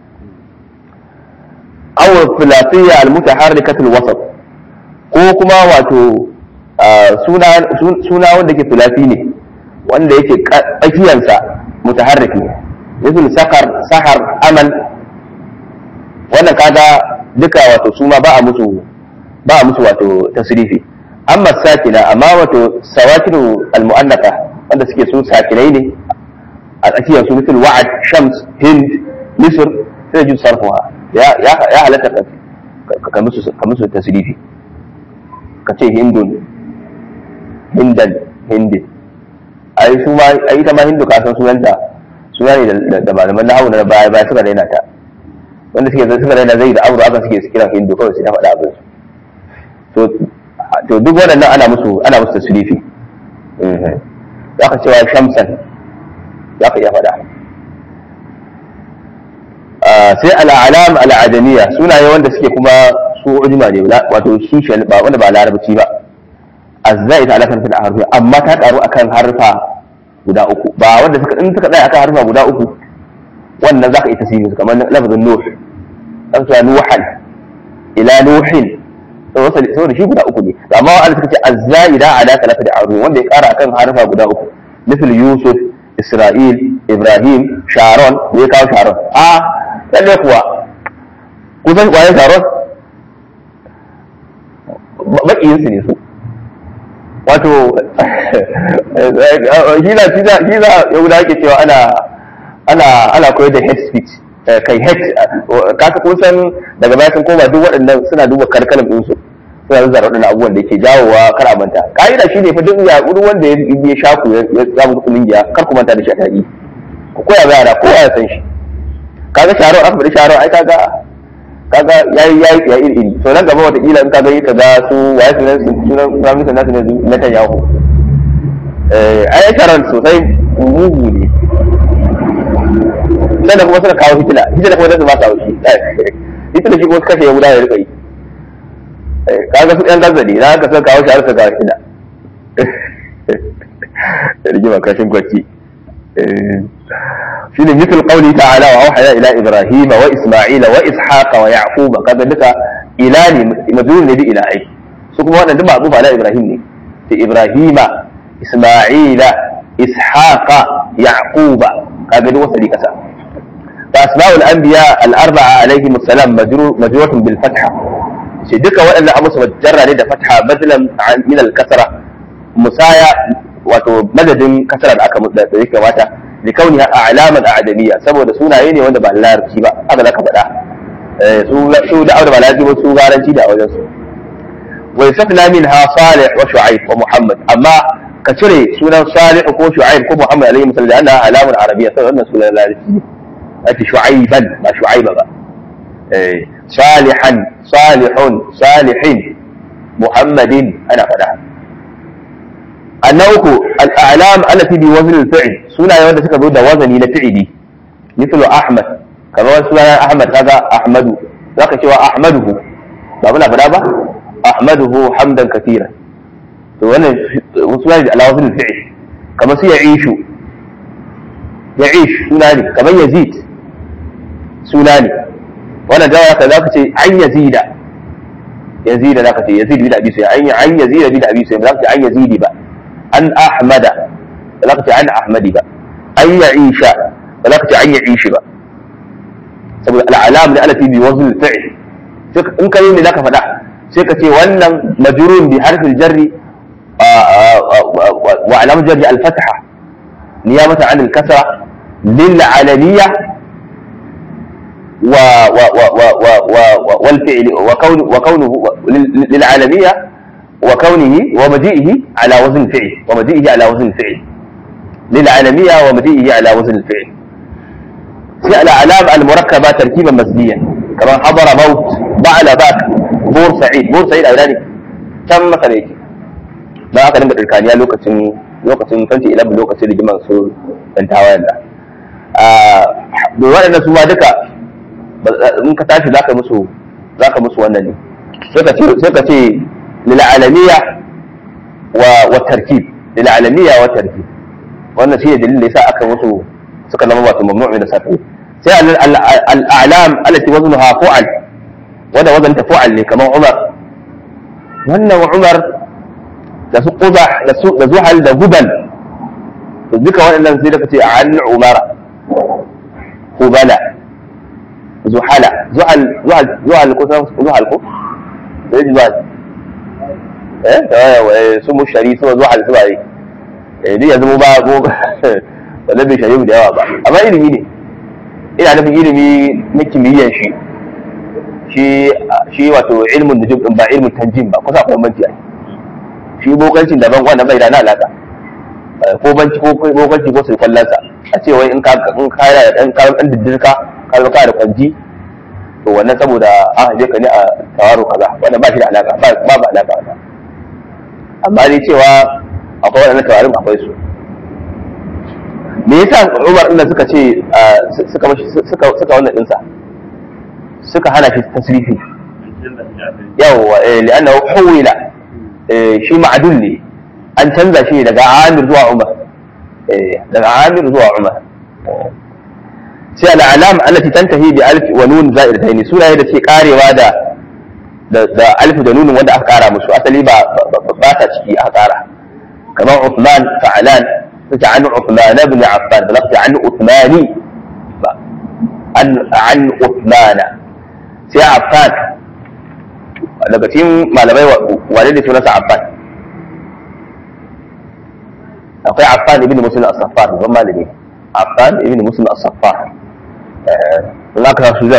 aw thulathiyya al-mutaharrikah al-wasat ko kuma wato suna suna wanda ke thulathi ne wanda yake tsakiyansa mutaharrik ne misal sakar sahar amal wannan kaga duka wato su ma ba a musu ba a musu wato tasrifi amma sakina amma wato sawakinu almu'annatha wanda suke su sakinai ne a tsakiyar su misal wa'ad shams hind misr sai ji sarfuha ya ya ya halatta ka musu ka musu tasrifi ka ce hindun hindan hindi ai su ma ai ita ma hindu ka san sunanta suna ne da malaman nahawu na baya baya suka daina ta wanda suke suka daina zai da abu aka suke kira hindu kawai sai ta faɗa abin to to duk waɗannan ana musu ana musu tasrifi eh zaka cewa shamsan zaka iya faɗa sai al-alam al-adamiyya sunaye wanda suke kuma su ujma ne wato shi ba wanda ba larabci ba الزائد على ثلاثة أحرف أما تقرأ أكان حرفا guda uku ba wanda suka in suka tsaya akan harfa guda uku wannan zaka yi tasiri kamar lafazin nuh lafazin nuhan ila nuhin saboda shi guda uku ne amma wanda suka ce az-zaida ala thalathati ahruf wanda ya kara akan harfa guda uku misal yusuf isra'il ibrahim sharon ne kawo sharon a lalle kuwa kusan kwaye sharon bakiyin su ne su wato shi na shi za yahuda ake cewa ana ana ana koyar da head speech kai head kasa kun san daga baya sun koma duk waɗannan suna duba karkalan ɗinsu suna zuwa waɗannan abubuwan da ke jawowa kar a manta ka'ida shi ne fa duk ya duk wanda ya shaku ya samu kuɗin giya kar ku manta da shi a tarihi ku koya ga yara kowa ya san shi kaga sharon aka faɗi sharon ai kaga kaga yayi yayi ya iri iri to nan gaba wata kila in kaga yi kaga su waye sunan sunan prime minister nasu ne Netanyahu eh ai sharon sosai mugu ne sai da kuma suka kawo hitila hitila kuma da su ba ta wuce hitila shi kuma suka kashe yahudawa ya rika yi kaga su ɗan gaza ne na ka suka kawo sharon suka kawo hitila rigima kashin kwaki shine misal qawli ta'ala wa auhaya ila ibrahima wa isma'ila wa ishaqa wa yaquba kaga duka ila ne mazun ne bi ila ai su kuma wannan duk ma'ruf ala ibrahim ne sai ibrahima isma'ila ishaqa yaquba kaga duk wasali kasa fa asma'ul anbiya al-arba'a alaihim assalam majruratun bil fatha shi duka waɗannan abu su jarra ne da fatha badalan min al-kasra musaya wato madadin kasra da aka da yake mata li kauniha a'laman a'damiyya saboda sunaye ne wanda ba larabci ba haka zaka faɗa eh su su da aure ba larabci ba su garanci da wajen su wa yasafna minha salih wa shu'aib wa muhammad amma ka cire sunan salih ko shu'aib ko muhammad alaihi wasallam da annaha alamun arabiyya sai wannan sunan larabci ake shu'aiban ba shu'aiba ba eh salihan salihun salihin muhammadin ana faɗa النوك الأعلام التي بوزن الفعل سنة يودى سكبه ده وزني لفعلي مثل أحمد كما سنة أحمد هذا أحمد ذاك شوى أحمده بابنا فدابا أحمده حمدا كثيرا سنة على وزن الفعل كما سيعيش يعيش سنة كما يزيد سنة وانا جاء ذاك شيء عن يزيد يزيد ذاك شيء يزيد بلا أبي سيء عن يزيد بلا أبي سيء ذاك عن يزيد بقى عن أحمد فلقت عن أحمد بقى أن يعيش فلقت عن يعيش بقى العلام التي بوزن الفعل إن كان لك فتح سيكتي وأن مجرور بحرف الجر وعلامة الجر الفتحة نيابة عن الكسرة للعلنية و و و و و والفعل وكون وكونه للعالمية وكونه ومجيئه على وزن الفعل ومجيئه على وزن الفعل للعالمية ومجيئه على وزن الفعل سأل علام المركبة تركيبا مزنيا كما حضر موت بعل باك بور سعيد بور سعيد أولاني كم مثلا يجي ما أكلم بالإركانية لوكتين لوكتين كنت إلى بلوكتين لجمع سور انتهى الله بوانا نسوا دكا in ka tashi zaka musu zaka musu wannan ne sai ka ce sai ka ce lil alamiya wa wa tarkib lil alamiya wa tarkib wannan shi ne dalilin da yasa aka musu suka zama wato mamnu' min safi sai al a'lam allati waznuha fu'al wanda wazanta fu'al ne kamar Umar wannan Umar da su quzah da su da zuhal da gubal to duka waɗannan sai da kace an Umara qubala زحلة زحل زحل زحل كو زحل كو ايش زحل ايه سمو الشريف سمو زحل سمو عليك دي يزمو بقى مو ولا بيشيو da yawa ba amma ilimi ne ina nufin ilimi na kimiyyan shi shi shi wato ilmin nujum din ba ilmin tanjim ba kusa akwai banci ai shi bokancin daban wanda bai da na alaka ko banci ko bokanci ko sai kallansa a ce wai in ka in ka da dan ka dan diddirka ka ka da kwanji to wannan saboda an haje ka ne a tawaro kaza wannan ba shi da alaka ba ba ba alaka ba amma dai cewa akwai wannan tawarin akwai su me yasa Umar din suka ce suka suka suka wannan din sa suka hana shi tasrifi yawa eh li'annahu huwila shi ma'dul ne an canza shi daga Amir zuwa Umar eh daga Amir zuwa Umar sai al'alam allati tantahi bi alif wa nun za'idatayn sunaye da ke karewa da da alif da nun wanda aka kara musu asali ba ba ta ciki aka kara kamar Uthman fa'alan sai an Uthman ibn Affan balagta an Uthmani an an Uthman sai Affan daga cikin malamai wane da sunansa Affan akwai Affan ibn Muslim as-Saffar ban malami Affan ibn Muslim as-Saffar in aka su zan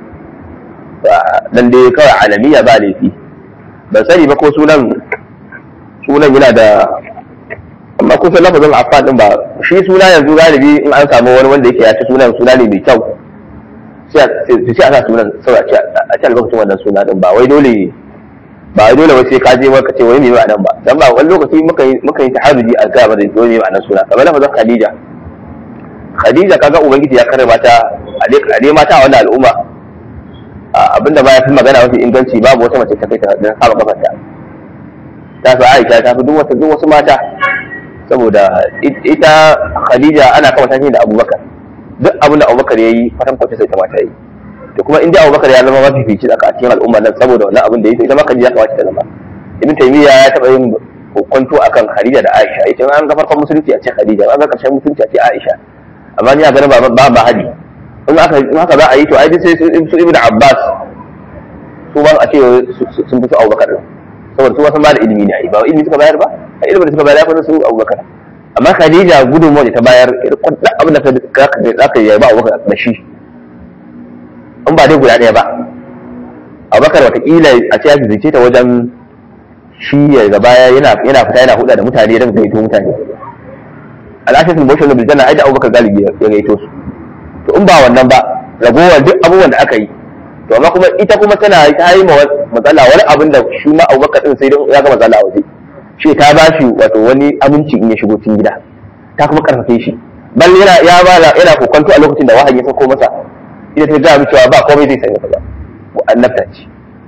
dan dai kawai alamiya ba laifi ban sani ba ko sunan sunan yana da amma kusan lafazin Affan din ba shi suna yanzu galibi in an samu wani wanda yake ya ci sunan suna ne mai kyau sai a sa sunan saboda a ci albarkacin wannan suna din ba wai dole ba dole wai sai ka je maka ce wai me ma'anar ba dan ba wani lokaci muka yi muka yi taharuji a ga ba da dole me ma'anar suna kamar lafazin Khadija Khadija kaga ubangiji ya kare mata a dai mata a wannan al'umma abinda ba ya fi magana mafi inganci babu wata mace ta kai ta dan saba kafarta ta fi Aisha ta fi duk wata duk wasu mata saboda ita Khadija ana kama tashi da Abubakar duk abin da Abubakar yayi fatan kwace sai ta mata yi to kuma in dai Abubakar ya zama mafi fici a cikin al'umma nan saboda wannan abin da yake ita ma Khadija ta wace ta zama Ibn Taymiyyah ya taba yin kwanto akan Khadija da Aisha ita an ga farkon musulunci a ce Khadija an ga karshen musulunci a ce Aisha amma ni a ganin ba ba ba hadi in aka in haka za a yi to ai sai su ibn Abbas su ba a ce sun fi su Abubakar saboda su wasan ba da ilimi ne ai ba ilimi suka bayar ba a ilimin da suka bayar fa su Abubakar amma Khadija gudun waje ta bayar kudin abin da za ka yi ba Abubakar da shi in ba dai guda ɗaya ba Abubakar watakila a ce ya zice ta wajen shi ya ga baya yana yana fita yana huda da mutane don gaito mutane al'ashatul mubashshir bil janna ai da Abubakar galibi ya gaito su to in ba wannan ba ragowar duk abubuwan da aka yi to amma kuma ita kuma tana ta yi matsala wani abin da shi ma Abubakar din sai ya ga matsala a waje shi ta ba shi wato wani aminci in ya shigo cikin gida ta kuma karfafe shi bal yana ya ba yana kokonto a lokacin da wahayi ya sako masa ita ta ga cewa ba komai zai sanya kaza ko annabta ce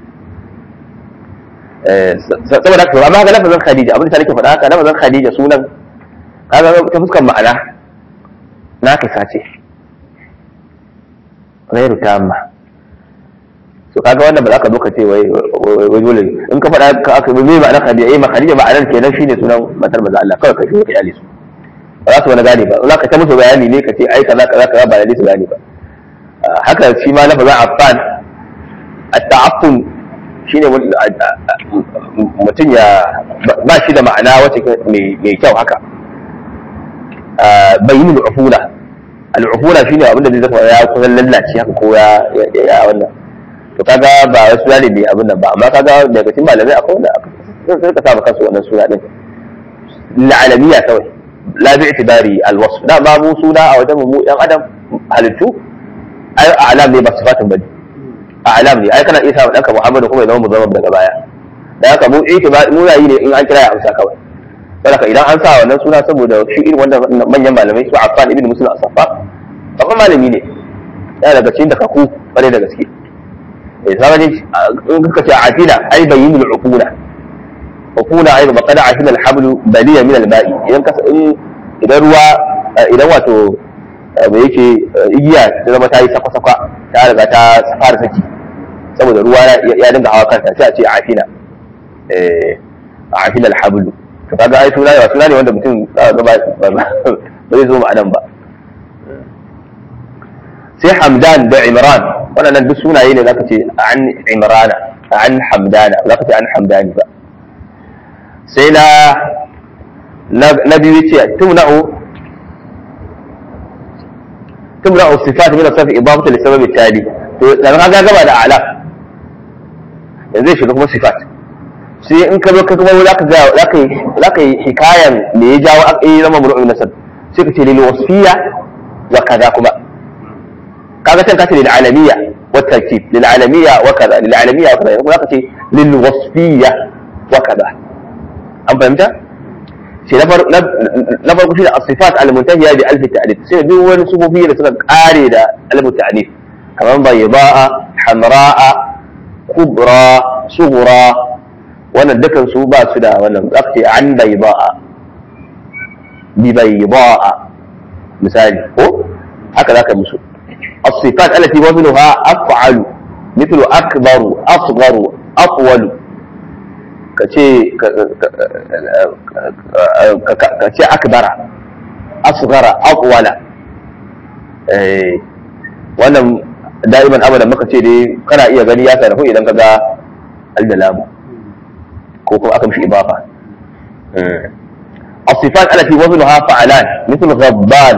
eh saboda haka amma ga lafazin Khadija abin da nake faɗa haka lafazin Khadija sunan kaga ta fuskar ma'ana na kai sace ghairu tamma so kaga wannan ba za ka zo ka ce wai wai dole in ka faɗa ka aka mai ma'ana Khadija eh ma Khadija ma'anar kenan shine sunan matar manzo Allah kawai ka shi ka yale su ba za su wani gane ba za ka ta musu bayani ne ka ce ai kaza kaza kaza ba lalle su gane ba haka shi ma lafazin Affan at-ta'affum shine mutum ya ba shi da ma'ana wacce mai kyau haka bayyinul ufula al-ufula shine abin da zai zama ya kusan lallace haka ko ya ya wannan to kaga ba wasu suna ne abin nan ba amma kaga daga cikin malamai akwai wanda sai ka saba kansu wannan suna din la'alamiya kawai la bi itibari al-wasf da ba mu suna a wajen mu yan adam halittu ai a'lam ne ba sifatin bane a'lam ne ai kana iya sa danka Muhammadu kuma ya zama muzammam daga baya da haka mu itibari mu yayi ne in an kira ya amsa kawai saboda idan an sa wannan suna saboda shi irin wanda manyan malamai su Affan ibn Muslim as-Saffar babban malami ne yana daga cikin da kaku bare da gaske eh sabani in kuka ce afila ai bayyinul uqula uqula ai ba kada afila al-habl baliya min al-ma'i idan ka idan ruwa idan wato me yake igiya ta zama ta yi sakwa-sakwa ta riga ta fara saki saboda ruwa ya dinga hawa kanta sai a ce afila eh afila al-habl to kaga ai suna ne suna ne wanda mutum za ga ba ba zai zo ma'anan ba sai Hamdan da Imran wannan duk sunaye ne zaka ce an Imrana an Hamdana zaka ce an Hamdani ba sai na na biyu ce tumna'u tumna'u sifat min as-sifat idafatu li sabab at-tali to dan kaga gaba da ala yanzu shi kuma sifat sai in ka zo ka kuma zaka ga zaka yi zaka yi hikayan me ya jawo aka yi zama muru'in nasab sai ka ce lil wasfiyya wa kaza kuma kaga can kace lil alamiyya wa tarkib lil alamiyya wa kaza lil alamiyya wa kaza kuma zaka ce lil wasfiyya wa kaza an fahimta sai na farko shi da as-sifat al-muntahiya bi alf ta'rif sai duk wani sufofi da suka kare da alf ta'rif kamar bayda'a hamra'a kubra sughra wannan dukan su ba su da wannan zaka ce an bayda'a bi bayda'a misali ko haka zaka musu as-sifat allati waznuha af'alu mithlu akbaru asgharu atwalu kace kace akbara asghara atwala eh wannan da'iman abadan muka ce dai kana iya gani ya sarrafu idan kaga al-dalam ko kuma aka mishi ibafa as-sifat allati waznuha fa'alan mithlu ghabban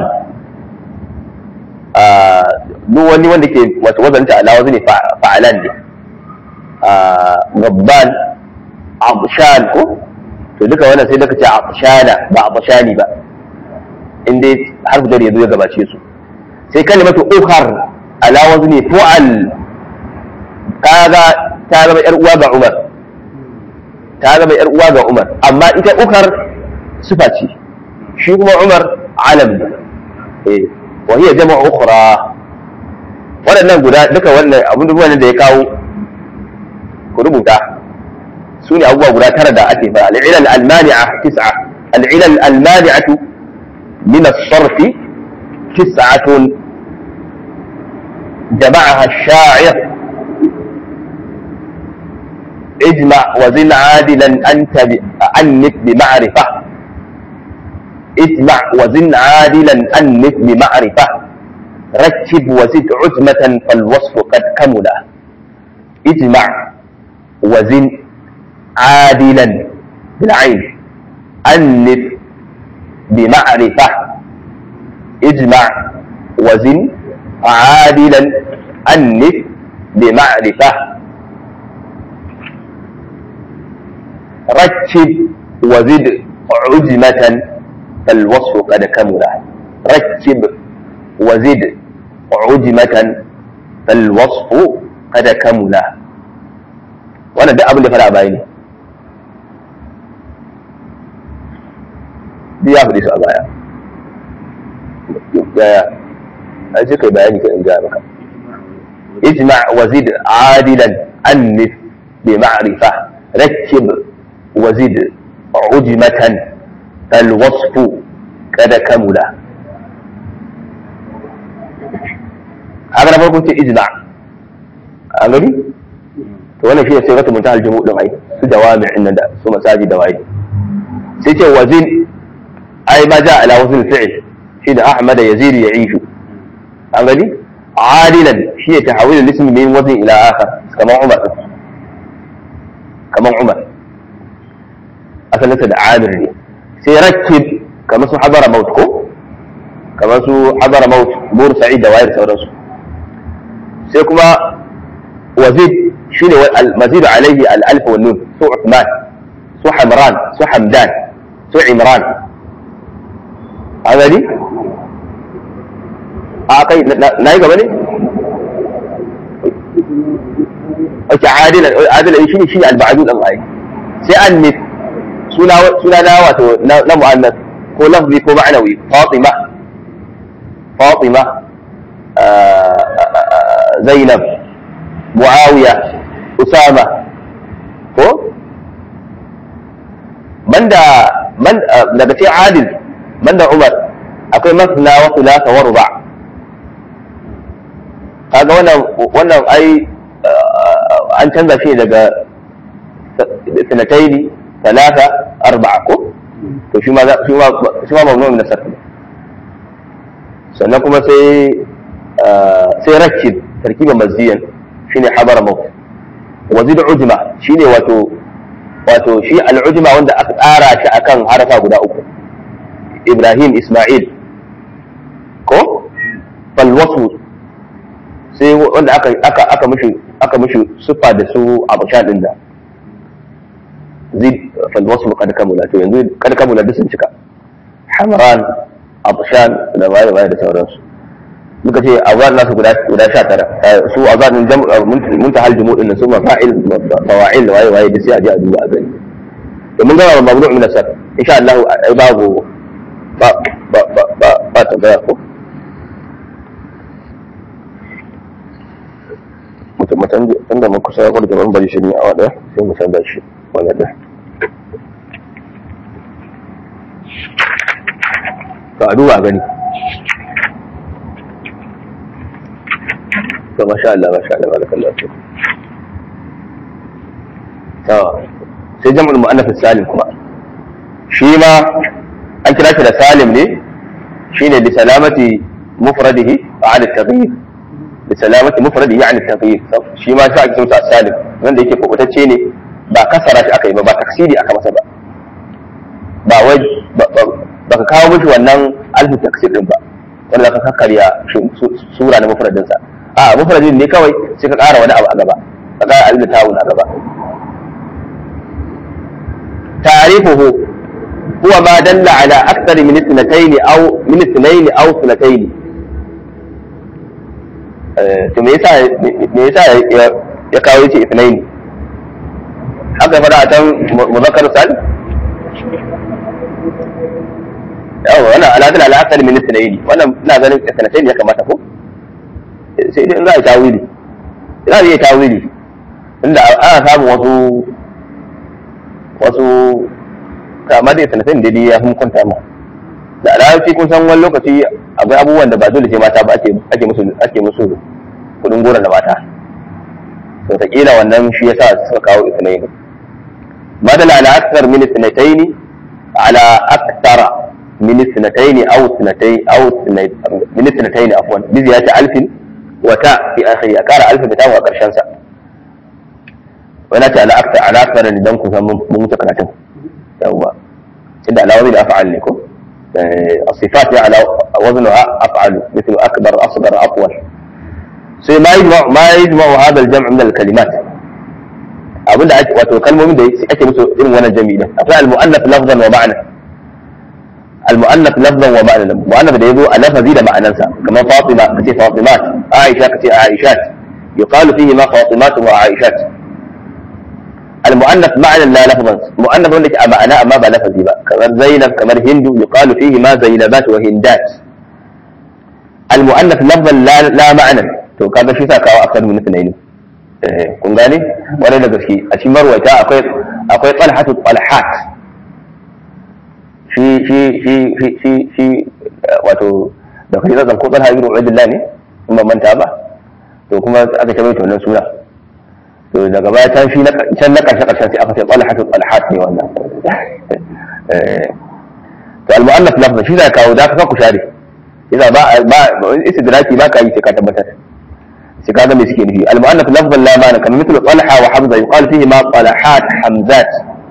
ah duk wani wanda ke wato wazanta ala wazni fa'alan ne ah ghabban abshan ko to duka wannan sai daga ce abshana ba abshani ba inda harfu da yazo ya gabace su sai kalimatu ukhar ala wazni fu'al kaga ta zama yar uwa ga Umar ta zama yar uwa ga Umar amma ita ukhar sifa ce shi kuma Umar alam eh wa hiya jama'u ukhra wadannan guda duka wannan abun da da ya kawo ku rubuta su ne abubuwa guda tara da ake fara al'ilal al-mani'a tis'a al'ilal al-mani'atu min as-sarf tis'atun jama'aha ash-sha'ir ijma' wa zin 'adilan anta annit bi ma'rifah اجمع وزن عادلا أنف بمعرفة ركب وزد عزمة فالوصف قد كمل اجمع وزن عادلا بالعين أنف بمعرفة اجمع وزن عادلا أنف بمعرفة ركب وزد عزمة فالوصف قد كمل ركب وزد عجمة فالوصف قد كمل وانا ده abin da fara bayani duk ya faɗi su a baya yaya an ce kai bayani ka in ga maka ijma wazid adilan annif bi ma'rifa rakkib wazid ujmatan fal wasfu qad kamula haka na farko ce ijma a gani to wannan shi ne sai wata muntahal jumu din ai su jawami'in nan da su masaji da waye sai ce wazin ai ma ja ala wazn fi'l shi da ahmad yazid ya'ishu an gani adilan shi ne tahawil al-ism min wazn ila akhar kamar umar kamar umar asalin sa da amir ne sai rakkib kamar su hadara maut ko kamar su hadara maut bur sa'id da waye da sauransu sai kuma wazid shine al-mazid alayhi al-alf wal nun su Uthman su Hamran su Hamdan su Imran azali a kai nayi gaba ne ake adila adila shine shine al-ba'dud Allah sai annif suna suna da wato na mu'annas ko lafzi ko ma'nawi Fatima Fatima Zainab Muawiya Usama ko banda man daga cikin adil banda Umar akwai masna wa thulatha wa ruba kaga wannan wannan ai an canza shi daga sanataini thalatha arba'a ko to shi ma shi ma shi ma mamnu min sarf sannan kuma sai sai rakib tarkiban mazdiyan shine habara maut wazid ujma shine wato wato shi al-ujma wanda aka tsara shi akan harafa guda uku Ibrahim Isma'il ko fal wasf sai wanda aka aka aka mishi aka mishi sufa da su abusha din da zid fal wasf kad kamula to yanzu kad kamula duk sun cika Hamran abushan da waye waye da sauransu muka ce azar nasu guda guda sha tara su azar min muntahal jumu' din su mafa'il fawa'il waye waye da sai a ji a duba a gani to mun ga mabdu' min asar insha Allah ai babu ba ba ba ba ta ga ko mutum mutum tunda mun kusa ya da ban bari shi ne a wada sai mu sanda shi wannan da to a duba gani to masha Allah masha Allah barakallahu fi to sai jam'ul muannath salim kuma shi ma an kira shi da salim ne shine bi salamati mufradihi wa ala at-taghyir bi salamati mufradihi an at-taghyir shi ma sai ake cewa salim wanda yake kokotacce ne ba kasara shi aka yi ba ba taksiri aka masa ba ba wai ba ka kawo mishi wannan alfu taksir din ba wanda ka kakkarya sura na mufradin sa a mufradin ne kawai sai ka ƙara wani abu a gaba ka ƙara alif ta'un a gaba ta'rifuhu huwa ma dalla ala akthar min ithnatayn aw min ithnayn aw thnatayn eh to me yasa me yasa ya kawo shi ithnayn haka fara tan muzakkar salim yawa wannan ala dalla ala akthar min ithnayn wannan ina ganin ithnatayn ya kamata ko sai dai in za a yi tawili za a yi tawili inda ana samun wasu wasu kamar da sanatin da ya fi kwanta ma da larabci kun san wani lokaci akwai abubuwan da ba dole sai mata ba ake musu ake musu kudin gora da mata to ta kila wannan shi yasa suka kawo isnaini badala ala akthar min isnatayn ala akthara من اثنتين أو اثنتين أو اثنتين من اثنتين عفوا بزيادة ألف وتاء في آخرها كان ألف بتاء وأكرشان سا ونأتي على أكثر على أكثر اللي دمكم ممتكنة هو إذا على وزن أفعل لكم الصفات على وزنها أفعل مثل أكبر أصغر أطول سي ما يجمع ما يجمع هذا الجمع من الكلمات أقول لك وتكلموا من ده أكيد مثل وانا جميلة أفعل المؤنث لفظا ومعنى المؤنث لفظا ومعنى المؤنث ده يدو ألف زيد معنى كما فاطمة كتير فاطمات عائشة كتير عائشات يقال فيه ما فاطمات وعائشات المؤنث معنى لا لفظا مؤنث يقول لك معنى ما بلفظ بقى كما زينب كما هند يقال فيه ما زينبات وهندات المؤنث لفظا لا لا معنى to kaga shi sa kawo akar min tunaini eh kun gane wani da gaske a cikin marwata akwai akwai talhatu talhat shi shi shi shi shi wato da kai zan ko talha ibn ubaydillah ne in ban manta ba to kuma aka tabbata wannan sura to daga baya can shi na can na karshe karshen sai aka ce talhatu talhat ne wannan eh to al-mu'allaf lafza shi da kawo da ka ku share idan ba ba istidraki ba ka yi sai ka tabbatar هذا اللي سكين فيه المؤنث لفظا لا معنى كما مثل طلحة وحمزة يقال فيه ما طلحات حمزات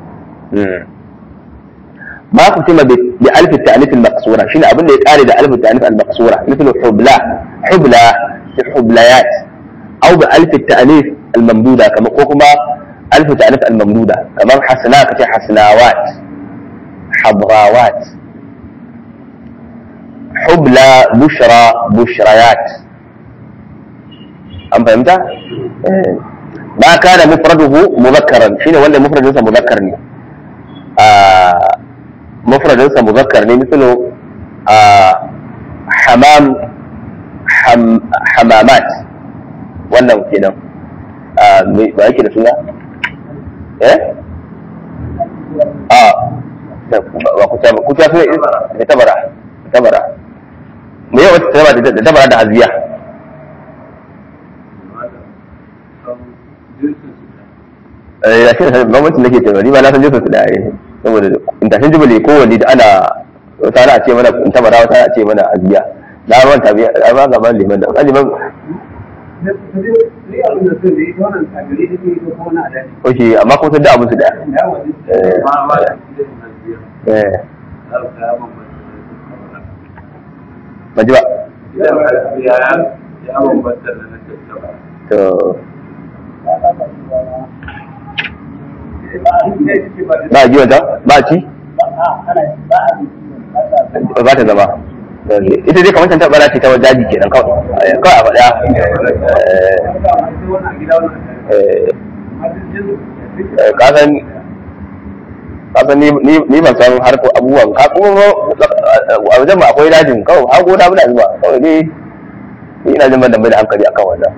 ما ختم بألف التأنيث المقصورة شنو أبن اللي يتقال إذا ألف التأنيث المقصورة مثل حبلى حبلى حبليات أو بألف التأنيث الممدودة كما قوكما ألف التأنيث الممدودة كما حسناء كتير حسناوات حضراوات حبلى بشرى بشريات an fahimta ba kana mufraduhu mudhakkaran shine wanda mufradin sa mudhakkar ne a mufradin sa mudhakkar ne misalu a hamam hamamat wannan kenan a ba yake da suna eh a ba ku ta ku ta sai da tabara tabara me yawa tabara da tabara da haziya ya shi ne bambancin nake cewa ni ba na san jinsu su da yayi saboda interchangeable ko wani da ana wata ana ce mana in tabara wata ana ce mana aziya na ban tabi a ba gaban liman da liman oke amma ko sai da abin su da eh ba ji ba to ba ji wata ba ci ba ta zama ita dai kamar ta bara ce ta wajaji kenan kawai kawai a faɗa kasan kasan ni ban san harko abubuwan ka kuma a wajen ma akwai dajin kawai har gona muna zuwa kawai ne ina jin ban da bai da hankali akan wannan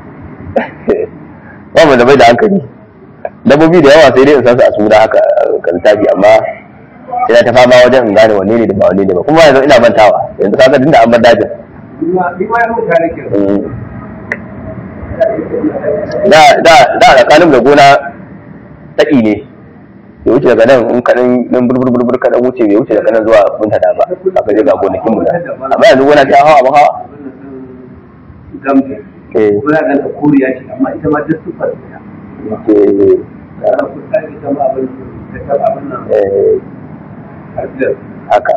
ba mu da bai da hankali dabbobi da yawa sai dai in san su a suna haka kan tafi amma ina ta fama wajen in gane wanne ne da ba wanne ne ba kuma yanzu ina bantawa yanzu kaga dinda an bar dajin da da da tsakanin da gona taki ne ya wuce daga nan in kadan nan burbur burbur kadan wuce bai wuce daga nan zuwa bunta da ba aka je ga gonakin mu da amma yanzu gona ta hawa ba hawa gambe eh gona da koriya ce amma ita ma duk sufar ke haka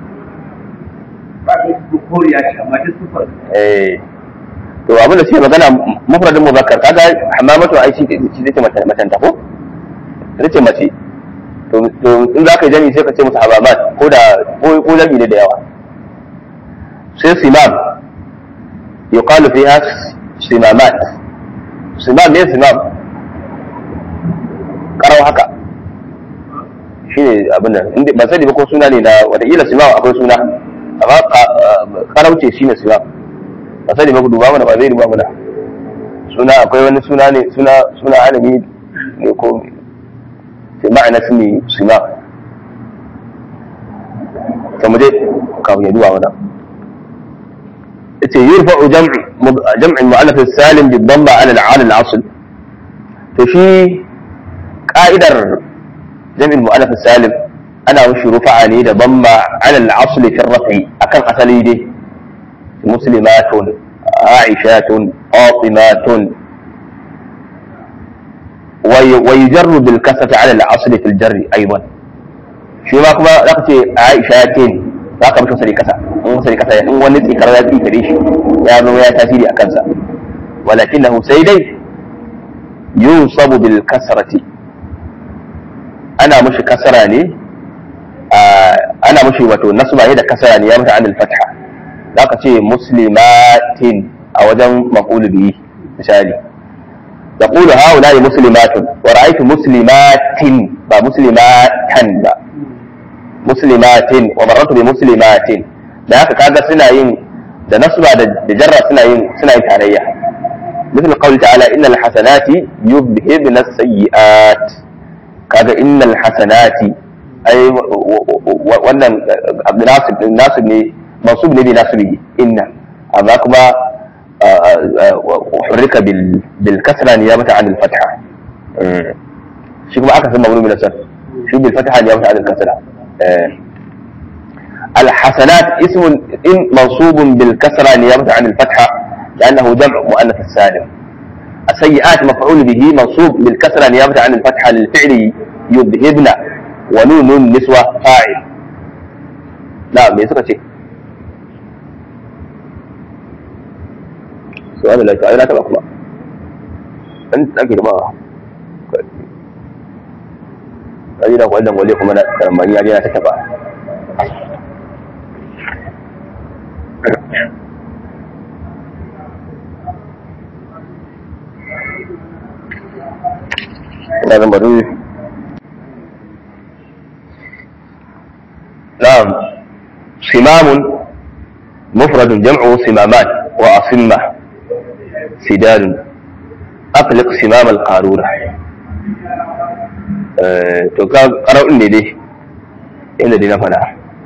to abin da suke magana mufradin muzakkar kaga hamamatu ai shi ce macen ta ko ita ce mace to in za ka yi jami sai ka ce musu habamat ko da ko jami ne da yawa sai simam yuqalu fiha simamat simam ne simam karau haka shi ne abin nan ban sani ba ko suna ne na wataƙila simam akwai suna amma karauce shi ne simam ba sani ba ku duba mana ba zai duba mana suna akwai wani suna ne suna suna alami ne ko sai ma'ana su ne simam ta muje kafin ya duba mana ita yurfa'u jam'in mu'allaf salim bi dhamma ala al-'al al-asl to shi ka'idar jam'in mu'allaf salim ana mushi rufa'a ne da damma ala al-asli fi rafi akan asali dai muslimatun aishatun fatimatun wa yujarru bil kasrati ala al-asli fi al-jarri aidan shi ma kuma zaka ce aishatin zaka mushi sari kasa in sari kasa in wani tsikar ya tsikare shi ya zo ya tasiri akan sa walakinahu sai dai yunsabu bil kasrati ana mushi kasara ne ana mushi wato nasba ne da kasara ne ya mata anil fatha zaka ce muslimatin a wajen maqul bihi misali taqulu haula'i muslimatun wa ra'aytu muslimatin ba muslimatan ba muslimatin wa marartu bi muslimatin da haka kaga suna yin da nasba da jarra suna yin suna yin tarayya مثل قول تعالى إن الحسنات يذهبن السيئات كذا إن الحسنات أي وأن الناصب الناصب منصوب لدي ناصبه إن أما كما حرك بالكسرة نيابة عن الفتحة شو كما أكثر مغلوب من السر شو بالفتحة نيابة عن الكسرة الحسنات اسم إن منصوب بالكسرة نيابة عن الفتحة لأنه جمع مؤنث السالم السيئات مفعول به منصوب بالكسرة نيابة عن الفتحة للفعل يذهبن ونون النسوة فاعل لا ميسوك شيء سؤال لا سؤال لا تبقى الله أنت أكيد ما أجينا قولنا وليكم أنا لما يجينا تتبع لازم بدوي نعم صمام مفرد جمعه صمامات وأصمة سدال أطلق صمام القارورة أه تقال قرأ إني دي إلا دي نفنا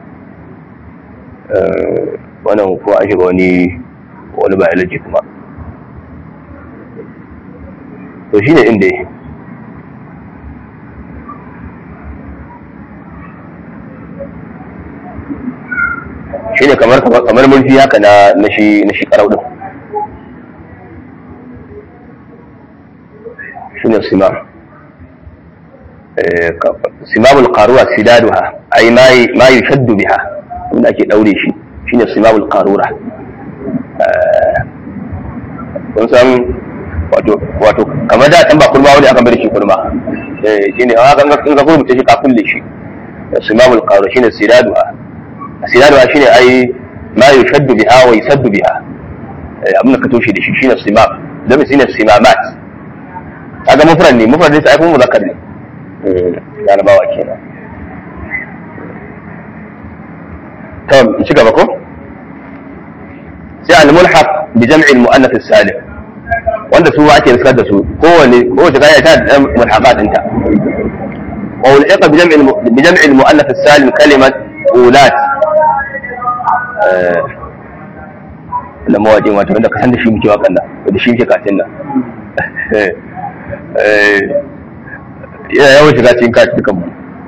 أه وانا مفوع شغوني وانا بألجي كما وشين إندي shine kamar kamar mulki haka na na shi na shi karau din shine simam eh simamul qarura sidaduha ay ma ma yushaddu biha wanda ake daure shi shine simamul qarura eh kun san wato wato kamar da dan ba kurma wani aka bar shi kurma eh shine haka in ka kurmuce shi ka kulle shi simamul qarura shine sidaduha sidaduha shine ai ma yushaddu biha wa yusaddu biha abin da ka toshe da shi shine simam da shine simamat kaga mufrad ne mufrad ne sai kuma muzakkar ne larabawa kenan to ci gaba ko sai al-mulhaq bi jam'i al-muannath as-salim wanda su ake riskar da su kowane kowace gaya ta da mulhaqat ɗinta wa ulhiqa bi jam'i bi jam'i al-muannath as-salim kalimat ulat da mawaƙin wato wanda ka san da shi muke waƙan nan da shi muke katin nan yana yawan shiga cikin katin kanmu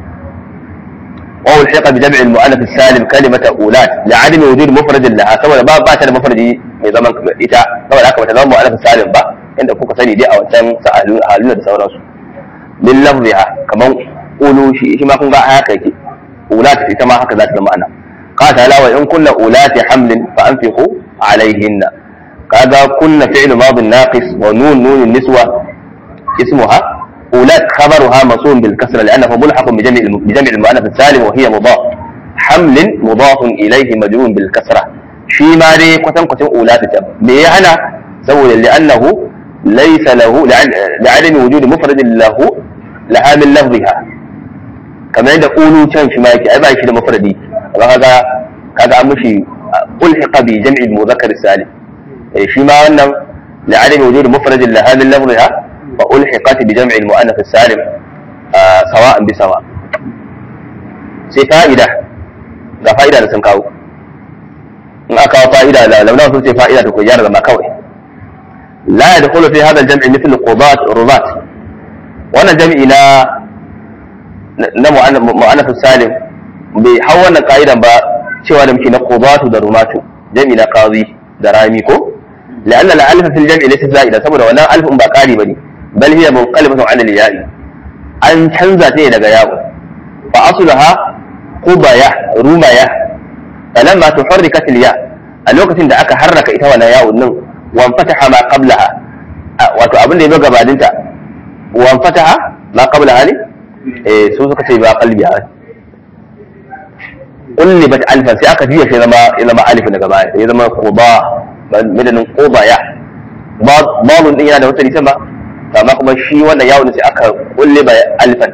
wa ulhiqa bi jam'i al-mu'annath as-salim kalimata ulat li'adami wujud mufrad laha saboda ba ba ta da mufradi mai zaman ita saboda haka bata zama mu'annath as-salim ba inda kuka sani dai a wancan haluna da sauransu min lafziha kaman ulu shi shi ma kun ga haka yake ulat ita ma haka za ta zama ana قال تعالى وإن كن أولات حمل فأنفقوا عليهن كذا كن فعل ماض ناقص ونون نون النسوة اسمها أولات خبرها مصون بالكسرة لأنه ملحق بجمع بجمع المؤنث السالم وهي مضاف حمل مضاف إليه مجرور بالكسرة شي ما دي قتم قتم أولات جب ليه أنا سوي لأنه ليس له لعدم وجود مفرد له لها من لفظها كما عند أولو كان في مايك أبا يشيل مفردي وهذا هذا مشي ألحق بجمع المذكر السالم شي ما أنه لعدم وجود مفرد لها من لفظها وألحقت بجمع المؤنث السالم آه سواء بسواء سي فائدة لا فائدة لسنكاو ما كاو فائدة لا لو نوصل سي فائدة تكجار ما كوي لا يدخل في هذا الجمع مثل قضاة رضات وانا جمع إلى na mu'annath salim bai hau wannan ka'idan ba cewa da muke na qudatu da rumatu jami na qadi da rami ko la'anna al-alif fil jam'i laysa za'ida saboda wannan alifin ba qari bane bal hiya munqalibatun 'ala al-ya'i an canza ta daga yawo fa asluha qubaya rumaya falamma tuharrikat al-ya a lokacin da aka harraka ita wannan yawon nan wan fataha ma qablaha wato abin da ya zo gabaninta wan fataha ma qablaha ne eh su suka ce ba qalbi ha qullibat alfan sai aka jiya sai zama ya zama alif daga baya ya zama quba madanin qubaya babun din yana da wata lisan ba amma kuma shi wannan yawon sai aka qulliba alfan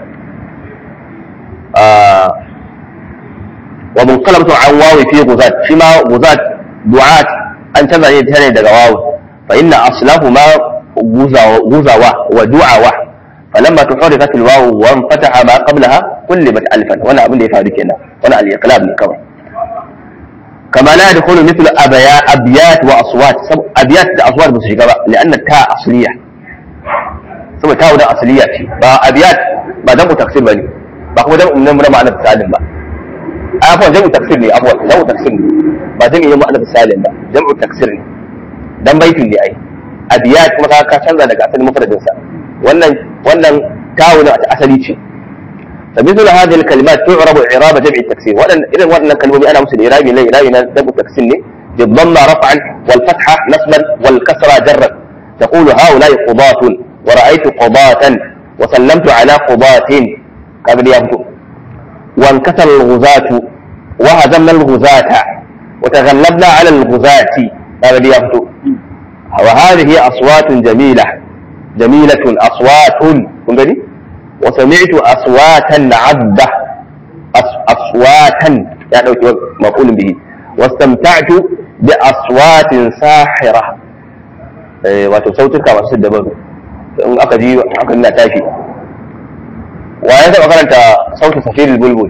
wa munqalabatu an wawi fi guzat shi ma guzat du'at an canza ne tare daga wawi fa inna aslahu ma guzawa wa du'awa falamma tuhrikat alwawu wa fataha ma qablaha qullibat alfan wannan abin da ya faru kenan wannan al-iqlab ne kawai kama la yadkhulu mithlu abaya abyat wa aswat abyat da aswat ba su shiga ba lianna ta asliya saboda ta wuda asliya ce ba abyat ba dan taksir bane ba kuma dan umman ma'ana salim ba afwan jam'u taksir ne afwan jam'u taksir ne ba jam'i ne ma'ana salim ba jam'u taksir ne dan baitin ne ai abiyat kuma ka canza daga asalin mufradin sa wannan wannan tawuna ta asali ce فمثل هذه الكلمات تعرب إعراب جمع التكسير وأن إذا وأن الكلمة أنا مسلم إعرابي لا إعرابي جمع التكسير بالضم رفعا والفتحة نصبا والكسرة جرا تقول هؤلاء قضاة ورأيت قضاة وسلمت على قضاة قبل يبدو وانكسر الغزاة وهزمنا الغزاة وتغلبنا على الغزاة قبل يبدو وهذه أصوات جميلة جميلة أصوات كنت وسمعت أصواتا عذبة أصواتا يعني مقول به واستمتعت بأصوات ساحرة وتصوتك كما تسدبه in aka ji aka nuna tashi wa ya taba karanta sautin safirul bulbul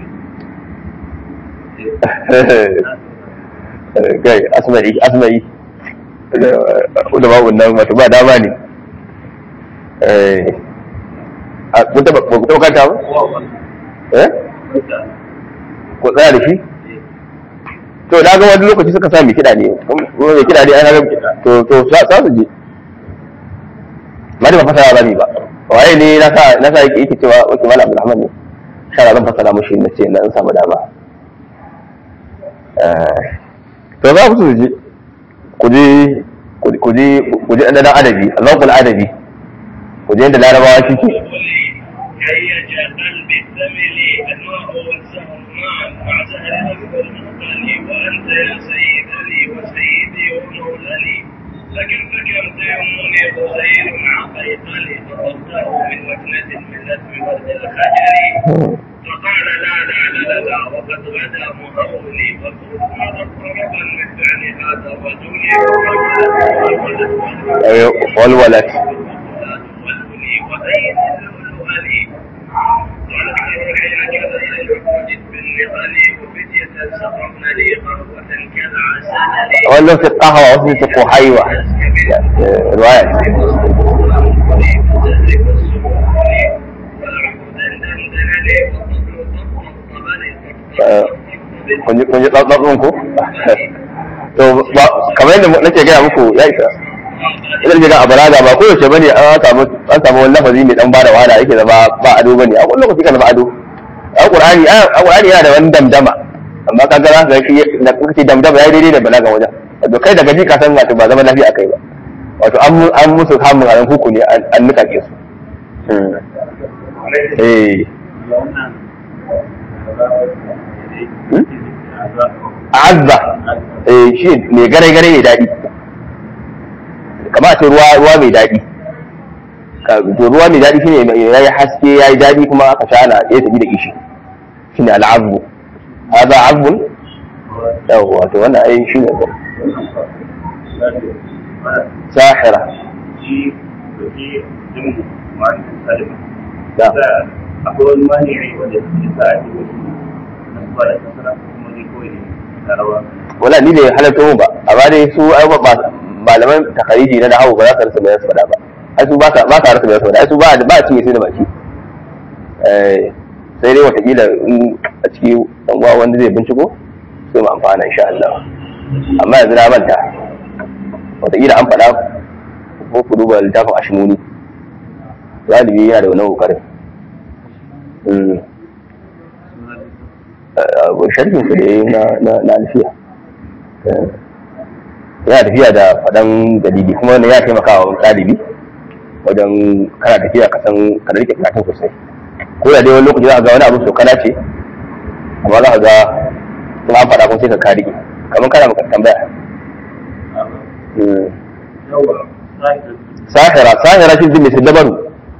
kai asmai asmai da babu nan wato ba dama ne eh ku taba ku taba karanta ba eh ku tsaya da shi to daga wani lokaci suka sami kiɗa ne mai kiɗa ne an to to sa su je ba da ba fasara ba ne ba waye ne na sa na sa yake yake cewa wake mala abdulrahman ne shara zan fasara mushi na ce na in samu dama to za ku su je ku je ku je ku je dan adabi Allahul adabi ku je da larabawa shi ke هيجا قلبي الثملي النوع والزهر معا مع زهر أكبر مقالي وأنت يا سيد لي وسيدي ومولاني لكن فكرت يمني خزير عقيت لي فقدته من وجنة من لثم ورد الخجل فقال لا لا لا لا وقد غدا مهولي وقلت ماذا طربا من فعل هذا الرجل والولد والولي وأين اللؤلؤلي قال خير العلاج غير العقود بالنقل وفتية سقطنا لي قهوة كالعسل ولا في القهوة وفي القحيوة رواية kun ji tsatsatsun ku to kamar yadda nake gaya muku ya isa idan jiga a balaga ba koyaushe bane an samu an samu wani lafazi mai dan bada wahala yake zama ba ado bane a wani lokaci kana ba ado alqur'ani alqur'ani yana da wani damdama amma kaga za ka ga shi da kuke damdama yayi daidai da balaga wajen wato kai daga ji ka san wato ba zama lafiya akai ba wato an an musu hamun haran huku ne an nika ke su eh azza eh shi ne gare gare ne dadi kamar ce ruwa ruwa mai dadi to ruwa mai dadi shine yayi haske yayi dadi kuma aka sha na ya tafi da kishi shine al'azbu hada azbun yawa to wannan ai shine sahira shi shi din ma'an salima da akwai wani mani wanda ya sa a cikin ba da kasara kuma ne kawai ne tarawa wala ni bai halarta mu ba amma dai su ai ba malaman takariji na nahawu ba za su rasa mai faɗa ba ai su ba ka ba ka rasa mai faɗa ai su ba ba ci sai da baki eh sai dai watakila a ciki ɗan wanda zai binciko sai mu amfana insha Allah. Amma yanzu na manta watakila an faɗa ko ku duba littafin Ashmuni galibi yana da wannan kokarin. Sharhin su da na alfiya yana tafiya da faɗan dalili kuma wani ya taimaka wa ɗalibi wajen kana tafiya ka san kana rike karatun sosai. Ko da dai wani lokaci za ka ga wani abu sokana ce amma za ka ga sun an faɗa kun sai ka kari kamar kana maka tambaya. Sahira sahira shi zai mai siddabaru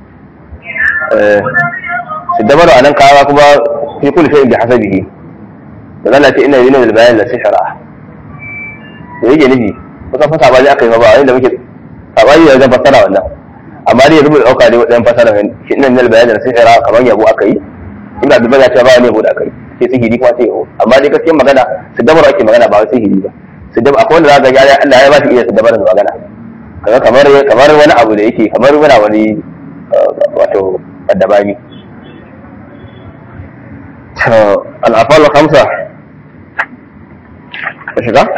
siddabaru a nan kawa kuma fi kulli shay'in bi hasabihi da zalla ce inna yunil bayan la sihra da yake nufi kusan fasa ba aka yi ba inda muke sabani da zan fasara wannan amma dai yanzu mu dauka dai wadannan fasara shi inna yunil bayan la sihra kamar yabo aka yi inda duk ya ce ba ne yabo da aka yi sai sihiri kuma sai amma dai gaskiyar magana siddabaru ake magana ba wai sihiri ba. Siddabaru akwai wanda za ka ga Allah ya ba shi iya siddabaru magana kaga kamar kamar wani abu da yake kamar wani wani wato addabani. الأفعال الخمسة ايش ده؟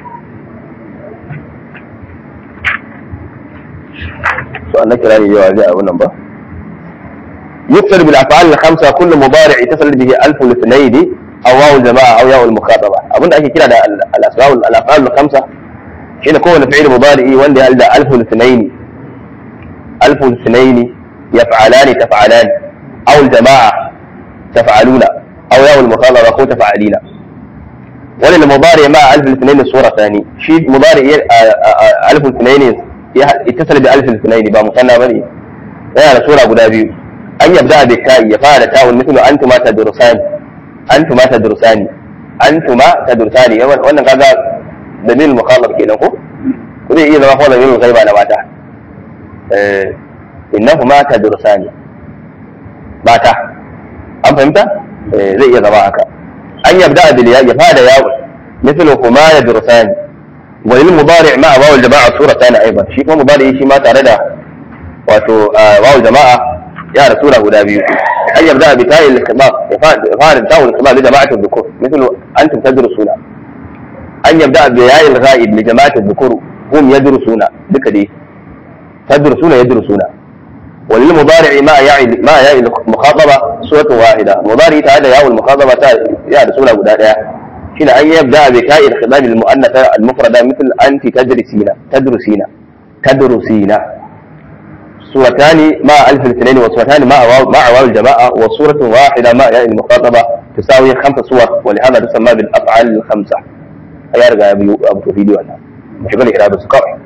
سؤال نكرة جوازي أو نمبر. يكسر بالأفعال الخمسة كل مضارع يتصل به ألف الاثنين أو واو الجماعة أو ياء المخاطبة. أظن أكيد كده الأسماء الأفعال الخمسة حين كون فعل مضارع وندي ألف الاثنين ألف الاثنين يفعلان تفعلان أو الجماعة تفعلون أو ياء المخاطبة كو تفعلين. وللمضارع مع ألف الاثنين الصورة ثانية شيء مضارع ألف الاثنين يتصل بألف الاثنين بقى مثنى بني يعني صورة أبو دابي أن يبدأ بالتاء يفعل تاء مثل أنتما تدرسان أنتما تدرسان أنتما تدرسان وأنا كذا دليل المخاطب كده نقول وده إيه لما قال دليل الغيبة أنا ماته اه إنهما تدرسان ماته أم فهمت؟ اه زي إيه ضباعك أن يبدأ بالياء يفعل ياء مثل هما يدرسان وللمضارع مع واو الجماعة صورة ثانية أيضا شيء ما مضارع شيء ما تردى واتو اه واو الجماعة يا رسول الله نبي أن يبدأ بتاء الاختبار يفعل تاء الاختبار لجماعة الذكور مثل أنتم تدرسون. أن يبدأ بياء الغائب لجماعة الذكور هم يدرسون بكدي تدرسون يدرسون. وللمضارع ما ياء ما ياء المخاطبة صورة واحدة مضارع تعالى ياء المخاطبة يا رسول الله نبي حين أن يبدأ بتاء الخطاب المؤنثة المفردة مثل أنت تدرسين تدرسين تدرسين. صورتان مع ألف الاثنين وصورتان مع واو مع واو الجماعة وصورة واحدة مع ياء المخاطبة تساوي خمس صور ولهذا تسمى بالأفعال الخمسة. هيرجع أبو أبو فيديو أنا مش بقول إعراب السقاء.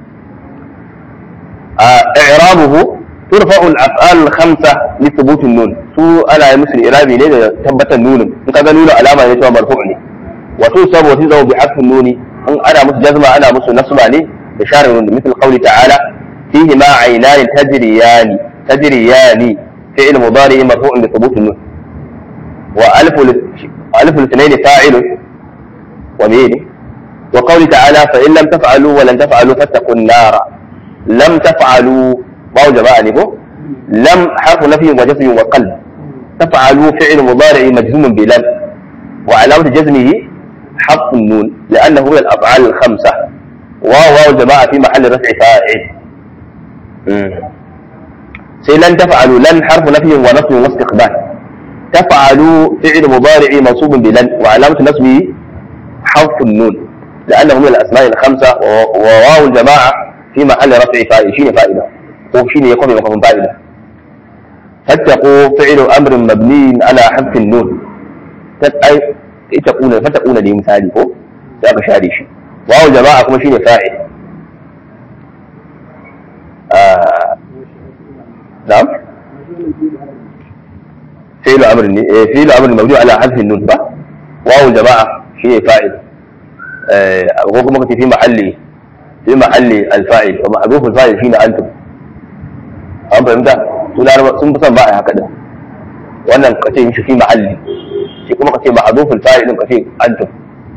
إعرابه ترفع الأفعال الخمسة لثبوت النون سو أنا مثل إعرابي ليه ثبت النون إن كذا نون علامة يسمى مرفوعني وتنصب وتنصب بحذف النون إن أنا مثل جزمة أنا مثل نصب عليه بشار النون مثل قول تعالى فيهما عينان تجريان تجريان فعل مضارع مرفوع بثبوت النون وألف ألف الاثنين فاعل ومين وقول تعالى فإن لم تفعلوا ولن تفعلوا فاتقوا النار لم تفعلوا باو جماعة نبو لم حرف نفي وجزم وقلب تفعلوا فعل مضارع مجزوم بلم وعلامة جزمه حذف النون لأنه من الأفعال الخمسة واو جماعة في محل رفع فاعل. سي لن تفعلوا لن حرف نفي ونصب واستقبال تفعلوا فعل مضارع منصوب بلن وعلامة نصبه حذف النون لأنه من الأسماء الخمسة وواو الجماعة في محل رفع فاعل شين فائدة وشين يقوم بمقام فائدة. فاتقوا فعل أمر مبني على حذف النون تتقون فتقون لي مثالي فوق سأبقى شهادي شيء واو الجماعة كما شين فاعل. آه. نعم فعل أمر فعل أمر مبني على حذف النون صح واو الجماعة شيء فاعل أقول لكم في محل في محل الفاعل ومحذوف الفاعل فينا أنتم أم فهمت sun fi son ba a haka da wannan kace mishi fi mahalli shi kuma kace mahzuful fa'il din kace antum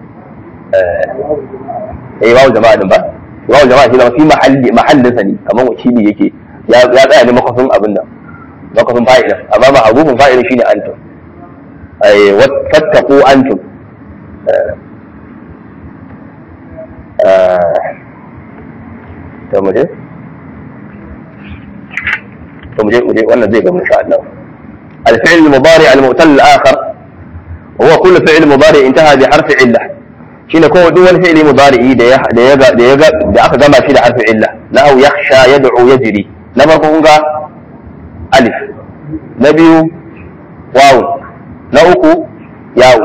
eh wawu jama'a din ba wawu jama'a shi da fi mahalli mahallin sa ne kaman wakili yake ya ya tsaya ne makafin abin nan makafin fa'il amma mahzuful fa'il shine antum ay wattaqu antum to muje to muje muje wannan zai ga insha Allah الفعل المضارع المؤتل الآخر هو كل فعل مضارع انتهى بحرف علة شنو كو دول فعل مضارع ده ده ده ده ده aka gama shi da harfin illa lahu yakhsha yad'u yajri na farko kun ga alif na biyu waw na uku yaw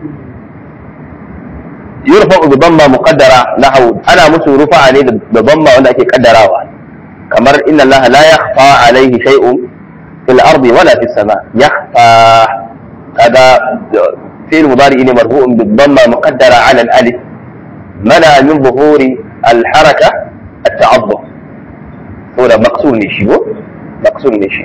yurfa bi damma muqaddara lahu ana musu rufa'a ne da damma wanda ake kaddarawa kamar inna allaha la yakhfa alayhi shay'un في الأرض ولا في السماء يخفى هذا فعل مضارع مرفوع بالضمة مقدرة على الألف منع من ظهور الحركة التعظم هو مقصور نشي مقصور نشي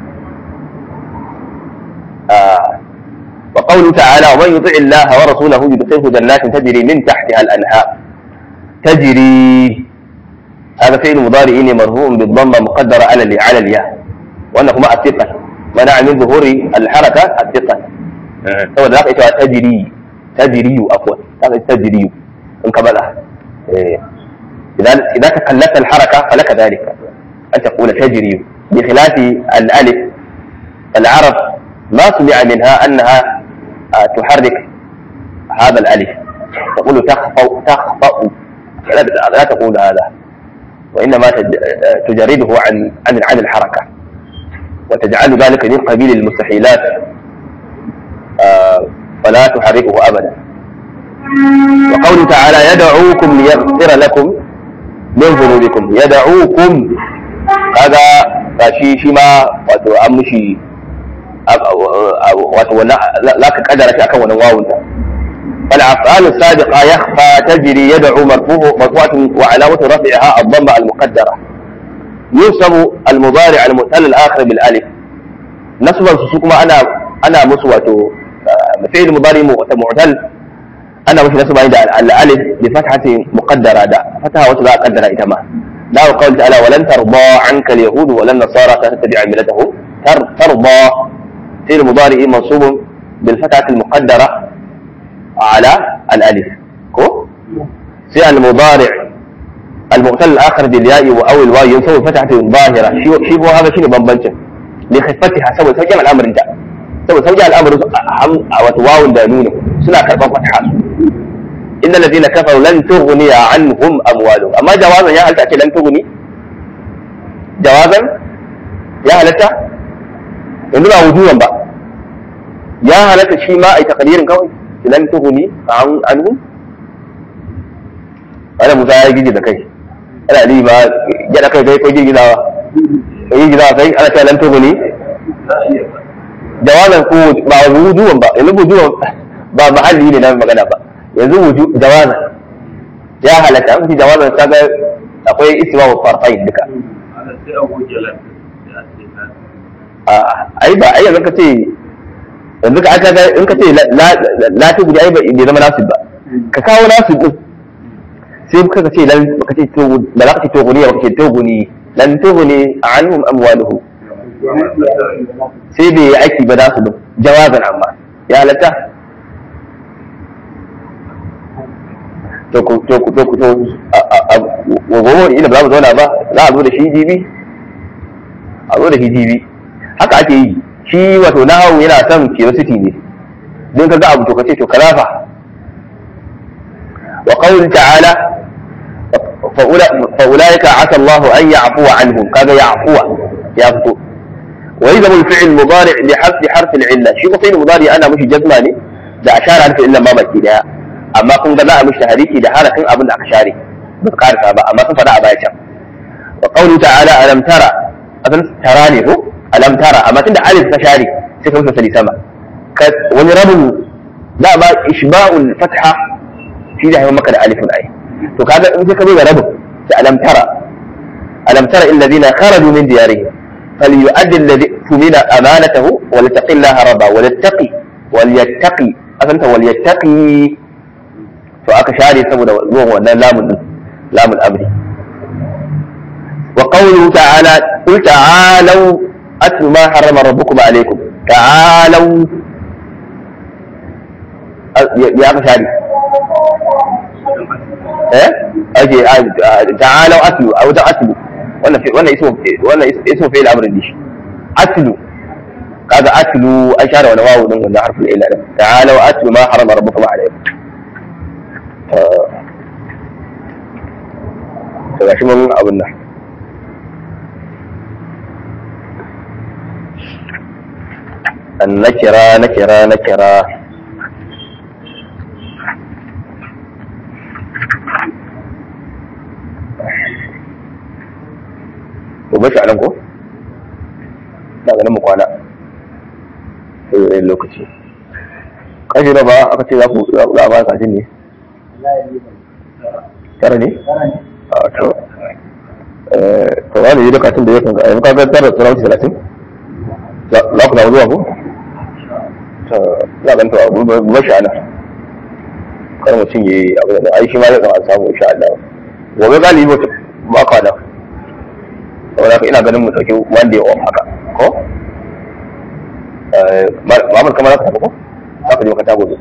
آه. وقوله تعالى ومن يطع الله ورسوله يدخله جنات تجري من تحتها الأنهار تجري هذا فعل مضارع مرفوع بالضمة مقدرة على على الياء وأنهما الثقل منع من ظهور الحركة الثقل سوى ذلك تجري تجري أقوى تجري انقبلها إذا إذا تكلفت الحركة فلك ذلك أن تقول تجري بخلاف الألف العرب ما سمع منها أنها تحرك هذا الألف تقول تخفأ تخفأ لا تقول هذا وإنما تجرده عن عن عن الحركة وتجعل ذلك من قبيل المستحيلات آه فلا تحركه أبدا. وقوله تعالى يدعوكم ليغفر لكم من ذنوبكم يدعوكم هذا شيء شيء ما وتأمشي لا كقدر شيء أكون واو فالأفعال السابقة يخفى تجري يدعو مرفوعة وعلامة رفعها الضمة المقدرة ينصب المضارع المؤتل الآخر بالألف نصب السكومة أنا أنا مسوة فعل مضارع معتل أنا مش نصب عند الألف بفتحة مقدرة دا فتحة وتبع قدرة إتما لا قول تعالى ولن ترضى عنك اليهود ولا النصارى تتبع ملتهم ترضى فعل مضارع منصوب بالفتحة المقدرة على الألف كو سي المضارع المؤتل الآخر بالياء أو الواو ينصب فتحة ظاهرة شيء هو هذا شيء بمبنشن لخفتها سوى سوى الأمر انت سوى سوى الأمر وتواو دانونه سنة كربان فتحة إن الذين كفروا لن تغني عنهم أموالهم أما جوازا يا هل تأتي لن تغني جوازا يا هل تأتي إنما وجوبا بقى يا هل تأتي شيء ما أي تقدير كوي لن تغني عن عنهم أنا موسى يجي جدا كي أنا لي ما جدا كي كي كي جدا كي جدا كي أنا كي لن تغني جوازا كود ما وجوبا بقى إنه وجوبا بقى محل يلي نعم مغنى بقى yanzu jawaza ya halatta an fi jawazan kaga akwai istiwa wa farqain duka a ai ba ai yanzu ka ce yanzu ka aka ga in ka ce la ta guji ai ba bai zama nasib ba ka kawo nasib din sai ka ce lan ka ce to da za ka ce to guni ka ce to guni lan tughni anhum amwaluhum sai bai aiki ba da su jawazan amma ya halatta to ku to ku to ku to wa gomo ina ba za mu zauna ba za a zo da shi jibi a zo da shi jibi haka ake yi shi wato nahawu yana son curiosity ne don ka ga abu to kace to kalafa wa qawli ta'ala fa ulaika asa Allahu an ya'fuwa anhum kaga ya'fuwa ya fito wa yadhu al-fi'l mudari' li hasbi harf al-'illa shi ko fi'l mudari ana mushi jazma ne da ashara harf illa ma baki daya amma kun ga za a mishi tahriki da harafin abin da aka share ba ka karasa ba amma sun fada a baya can wa qawlu ta'ala alam tara asan tara ne ko alam tara amma tunda alif ka share sai ka musa sali sama wani rabin da ba ishba'ul fatha shi da haifar maka da alifun ai to kaga in sai ka zo da rabin sai alam tara alam tara alladhina kharaju min diyarihim falyu'addi alladhi tumina amanatahu wa littaqillaha rabba wa littaqi wal yattaqi asanta wal yattaqi to aka share saboda zuwan wannan lamun din lamun amri wa qawluhu ta'ala qul ta'alu atlu ma harrama rabbukum alaykum ta'alu ya aka share eh ake ta'alau atlu a wajen atlu wannan wannan iso wannan iso fi'il amrin dishi atlu kaga atlu an share wani wawu din wannan harfin illa din ta'alau atlu ma harama rabbukum alaykum to gashi mun abun nan النكرة نكرة نكرة وبش علمكم لا ganin mu kwana sai lokaci kashi da ba aka ce za ku za a ba ka jin ne tara ne a to eh to wani yi lokacin da ya kan ga ka ga tara tsara talatin za ku dawo zuwa ko za a ganta ba shi ana kar mutum ya yi abu da ai shi ma zai zama samu insha Allah gobe galibi ba ka da saboda ka ina ganin mu dauki one day off haka ko Muhammad kamar haka ko za ka je ka tago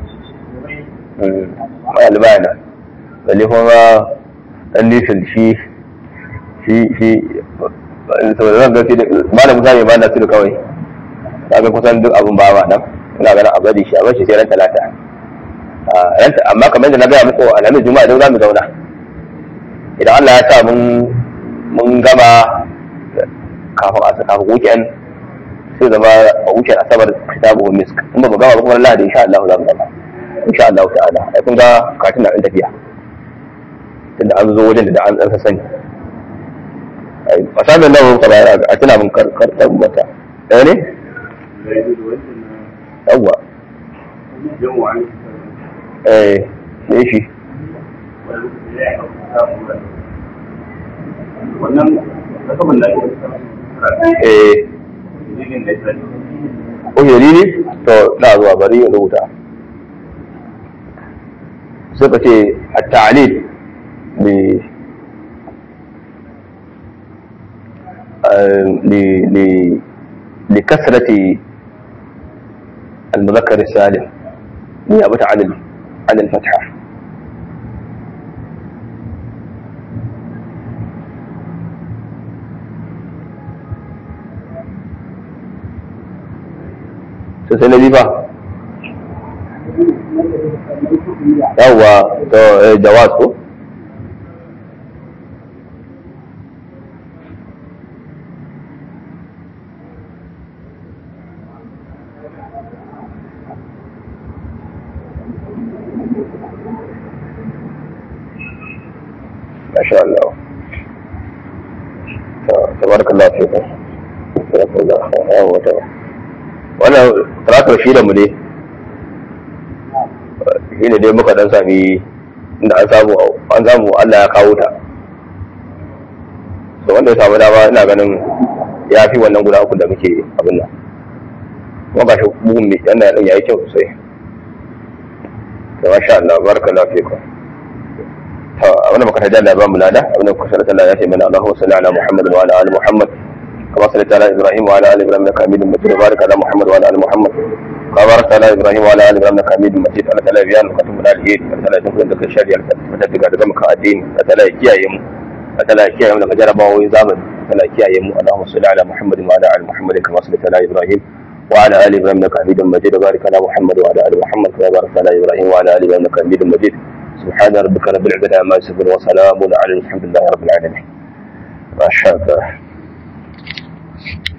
mai albayana balle kuma dan nifil shi shi shi saboda zan ga sai malamin sai ba na tudu kawai kaga kusan duk abun ba ba nan ina ganin a bari shi a bashi sai ran talata ranta amma kamar da na gaya muku alhamis juma'a idan za mu zauna idan Allah ya sa mun mun gama kafin a kafin weekend sai zama a weekend asabar kitabu misk in ba mu gama ba kuma lahadi insha Allah za mu gama insha Allah ta'ala ai kun ga katin na ɗan tafiya tunda an zo wajen da an ɗan sani ai asabar nan ba bayar a tuna mun karkar tabbata ɗaya ne yawwa eh ne shi wannan kasabin da eh oye ne to na zuwa bari ya rubuta suka ce at-ta'lil li li li لكثرة المذكر السالم نيابة عن عن الفتحة سنة دي بقى هو جوازه ما شاء الله تبارك الله فيكم تبارك الله wannan taratar shi da mu ne shi ne dai muka dan sami inda an samu an samu Allah ya kawo ta so wanda ya samu dama ina ganin ya fi wannan guda uku da muke abin nan kuma ga shi bugun mai yana ɗin ya yi kyau sosai to masha Allah barakallahu fikum to abinda muka tada Allah ba mu lada abinda kuka sanar Allah ya ce mana Allahu salli ala Muhammad wa ala ali Muhammad kama sallaita ala Ibrahim wa ala ali Ibrahim innaka Hamidum Majid barik ala Muhammad wa ala ali Muhammad kama barakta ala Ibrahim wa ala ali Ibrahim innaka Hamidum Majid Allah ta'ala biyan ka tun da alheri Allah ta'ala dukkan da shari'a ta daga daga maka addini Allah ta'ala kiyaye mu Allah ta'ala kiyaye mu daga jarabawoyin zamani Allah ta'ala kiyaye mu Allahumma salli ala Muhammad wa ala ali Muhammad kama sallaita ala Ibrahim وعلى آل إبراهيم إنك حميد مجيد وبارك على محمد وعلى آل محمد كما باركت على إبراهيم وعلى آل إبراهيم إنك حميد مجيد سبحان ربك رب العزة عما يصفون وسلام على الحمد لله رب العالمين ما شاء الله